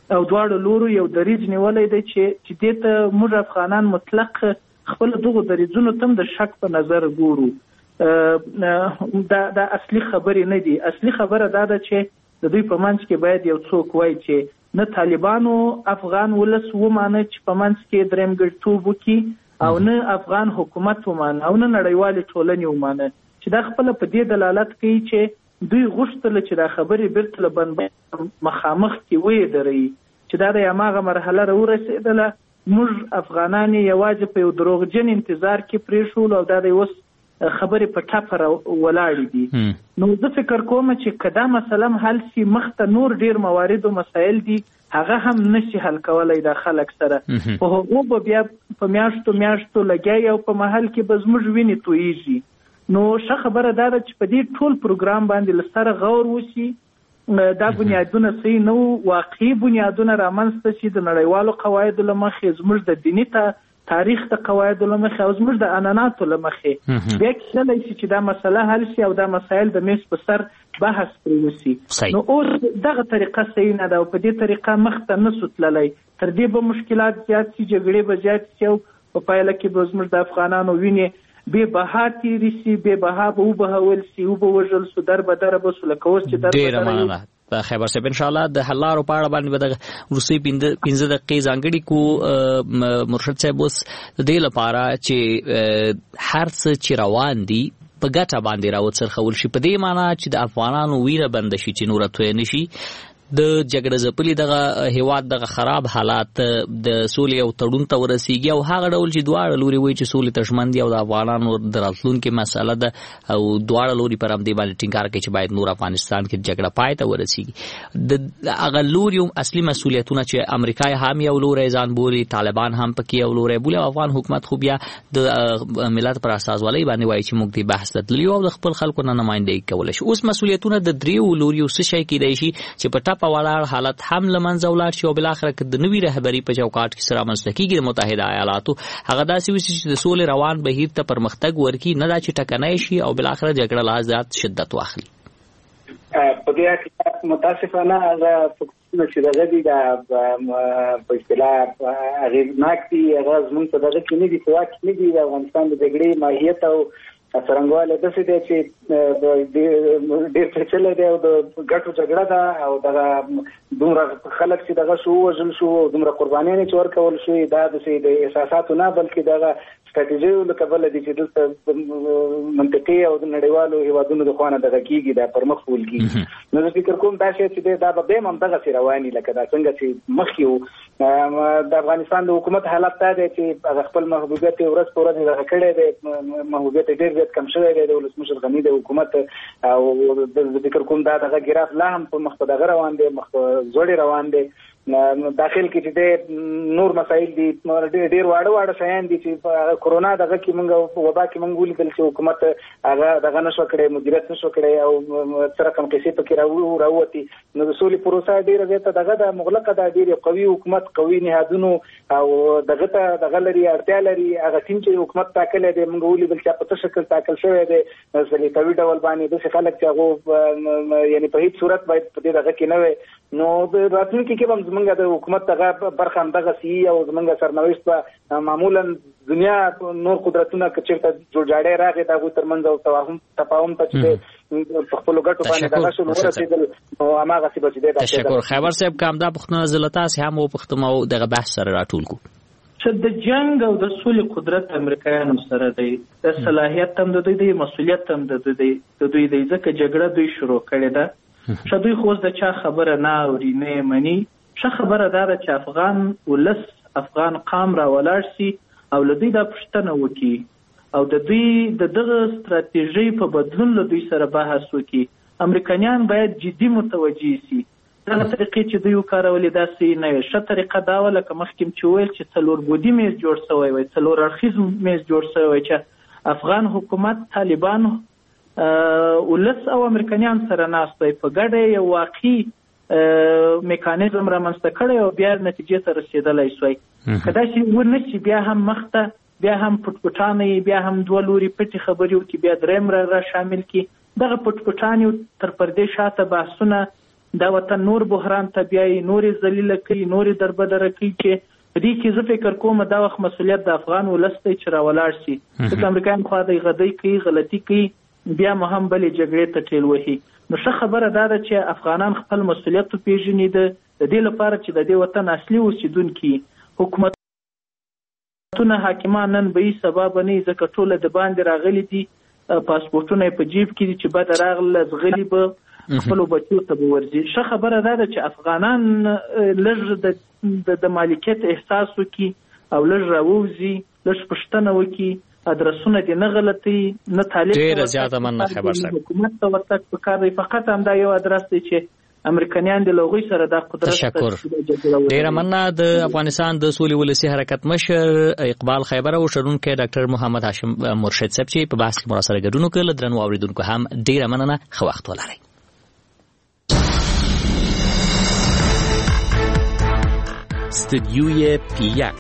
او دواړو لورو یو دریځ نیولی دی چې دې ته موږ افغانان مطلق خپل دغو دریځونو ته د شک په نظر ګورو. دا اصلي خبرې نه دي. اصلي خبره دا ده چې د دوی په منځ کې باید یو څوک وایي چې نه طالبانو افغان ولس ومانه چې په منځ کې درېمګړتوب وکړي او نه افغان حکومت ومانه او نه نړیوالې ټولنې ومانه، چې دا خپله په دې دلالت کوي چې دوی غوښتله چې دا خبرې بیرته له بندبند مخامخ کې ویې چې دا د هماغه مرحله راورسېدله. موږ افغانان یوازې په یو دروغجن انتظار کې پرېښولو او دا د اوس خبرې په ټپه ولاړې دي. نو زه فکر کوم چې که دا مسله هم حل سي، مخته نور ډېر موارد او مسایل دي هغه هم نشي حل کولی دا خلک سره. په هغو به بیا په میاشتو لګیا او په محل کې به زموږ وینې تویېږي. نو ښه خبره دا ده چې په دې ټول پروګرام باندې له سره غور وشي. دا بنیادونه صحیح نه وو، واقعي بنیادونه رامنځته شي د نړیوالو قواعدو له مخې، زموږ د دیني تاریخ د قواعدو له مخې او زموږ د عنعناتو له مخې. بیا کېدلی شي چې دا مسله حل شي او دا مسایل د میز په سر بحث پرې وشي. نو اوس دغه طریقه صحیح نه ده او په دې طریقه مخته نسو تللی. تر دې به مشکلات زیات شي، جګړې به زیات شي او په پایله کې به زموږ د افغانانو وینې بې بها تېرې شي، بې بها به وبهول شي، وبوژل شو، در به دره به شو، لکه اوس چې در به دره. خیبر صاحب ان شاء الله د حل لارو په اړه باندې به د وروستۍ 15 دقیقې ځانګړي کو. مرشد صاحب اوس د دې لپاره چې هر څه چې روان دي په ګټه باندې راوڅرخول شي، په دې معنی چې د افغانانو وینه بنده شي چې نوره تویه نه شي، د جګړه ځپلي دغه هیواد دغه خراب حالات د سولې او تړون ته ورسیږي او هغه ډول چې دواړه لوري وایي چې سولې ته ژمن دي او د افغانانو د راتلونکي مسله ده او دواړه لوري پر همدې باندې ټینګار کوي چې باید نور افغانستان کې جګړه پای ته ورسیږي. د هغه لوري اصلي مسؤلیتونه چې امریکا هم یو لوری ځان بولي، طالبان هم پکې یو لوری بولي او افغان حکومت خو بیا د ملت پر اساس ولې باندې وایي چې موږ دې بحث ته تللي او د خپل خلکو نه نمایندګي کولی شي. اوس مسؤلیتونه د دریو لوریو څه شی کېدای شي چې په ټپه ولاړ حالت هم لمنځه ولاړ شي او بالاخره که د نوي رهبري په چوکاټ کې سره رامنځته کېږي د متحده ایالاتو، هغه داسې وشي چې د سولې روان بهیر ته پرمختګ ورکړي، نه دا چې ټکنی شي او بالاخره جګړه لا زیات شدت واخلي. په دې کې متاسفانه هغه فکرونه چې دغه دي په اصطلاح اغېزناک دي، هغه زموږ په دغه کې نه دي، په واک کې نه دي. د افغانستان د جګړې ماهیت او څرنګوالی داسې دی چې ډېر پیچلی دی او د ګټو جګړه ده او دغه دومره خلک چې دغه شو ووژل شو او دومره قربانیانې چې ورکول شوې، دا داسې د احساساتو نه بلکې دغه ستراتیژیو له کبله دي چې دلته منطقي او د نړیوالو هیوادونو د خوا نه دغه کېږي، دا پر مخ وول کېږي. نو زه فکر کوم دا شی چې دی دا به بیا هم همدغسې روان وي لکه دا څنګه چې مخکې وو. د افغانستان د حکومت حالت دا دی چې هغه خپل محبوبیت یې ورځ په ورځ دغه کړی دی، محبوبیت یې ډېر کم شوی دی د ولسمشر غني د حکومت او د فکر کوم دا دغه ګراف لا هم په مخ په دغه روان دی، مخ په زوړې روان دی. داخل کې چې د نور مسایل دي، ډېر واړه شیان دي چې کرونا دغه کې موږ وبا کې موږ ولیدل چې حکومت هغه دغه نشو کړی، مدیریت نشو کړی او څه رقم پیسې پکې راووتې. نو د سولې پروسه ډېره زیاته دغه د مغلقه ده، ډېر قوي حکومت، قوي نهادونو او دغه ته دغه لري اړتیا لري. هغه ټیم چې حکومت ټاکلی دی موږ ولیدل چې په څه شکل ټاکل شوی دی، سلیقوي ډول باندې داسې خلک چې هغه یعنې په هېڅ صورت باید په دې دغه کې نه وی. نو د راتلونکي کې به زمونږ د حکومت دغه برخه همدغه سي او زمونږ سرنوشت به معمولا دنیا نور قدرتونه که چېرته جوړجاړی راغی د هغوی ترمنځ او تفاهم ته چې په خپلو ګټو باندې دغه شول ورسېدل نو هماغسې به چې دی. تشکر. خیبر صاحب که همدا پوښتنه زه له تاسې هم وپوښتم او دغه بحث سره راټول کړو چې د جنګ او د سولې قدرت امریکایانو سره دی، د صلاحیت هم د دوی دی، مسؤلیت هم د دوی دی، ځکه جګړه دوی شروع کړې ده. ښه دوی خو اوس د چا خبره نه اوري نه یې مني. ښه خبره دا ده چې افغان ولس افغان قام را ولاړ سي او له دوی دا پوښتنه وکړي او د دوی د دغه ستراتیژۍ په بدلون له دوی سره بحث وکړي. امریکایان باید جدي متوجه سي. دغه طریقې چې دوی وکارولې دا صحیح نه وي. ښه طریقه دا وه لکه مخکې چې ویل چې 4 بعدي میز جوړ شوی وی، 4 اړخیز میز جوړ شوی وی چې افغان حکومت، طالبان، ولس او امریکایان سره ناست وی، په ګډه یو واقعي میکانیزم رامنځته کړی او بیا نتیجې ته رسېدلی سوی. که داسې ونه شي بیا هم مخته بیا هم پټپټانې، بیا هم دوه لوري پټې خبرې وکړي، بیا درېیم را شامل کړي. دغه پټپټانې تر پردې شاته بحثونه دا وطن نور بحران ته بیایي، نورې ذلیله کوي، نورې دربدره کوي، چې په دې کې زه فکر کوم دا وخت مسؤلیت د افغان ولس دی چې راولاړ شي. ځکه امریکایان خوا دی غدۍ کوي، غلطي کوي، بیا مو هم بلې جګړې ته ټیل وهي. نو ښه خبره دا ده چې افغانان خپل مسؤلیت وپېژني د دې لپاره چې د دې وطن اصلي اوسېدونکي حکومتونه حاکمان نن به یې سبا به نه، ځکه ټوله د باندې راغلي دي، پاسپورټونه یې په جیب کې دي چې بده راغله زغلي به خپلو بچو ته به ورځي. ښه خبره دا ده چې افغانان لږ د مالکیت احساس وکړي او لږ راووځي، لږ پوښتنه وکړي، ادرسونه دې نه غلطي، نه طالب ډېره زیاته مننه خبر صاحب. حکومت ته ورتګ پکار دی، فقط همدا یو ادرس دی چې امریکایان د لغوی سره دا قدرت. تشکر. ډېره مننه. د افغانستان د سولې ولسي حرکت مشر اقبال خیبر او شرونکو ډاکټر محمد هاشم مرشد صاحب چې په بحث کې مراسله ګډون وکړل. درنو اوریدونکو هم ډېره مننه، ښه وخت ولرئ. استدیوی پی1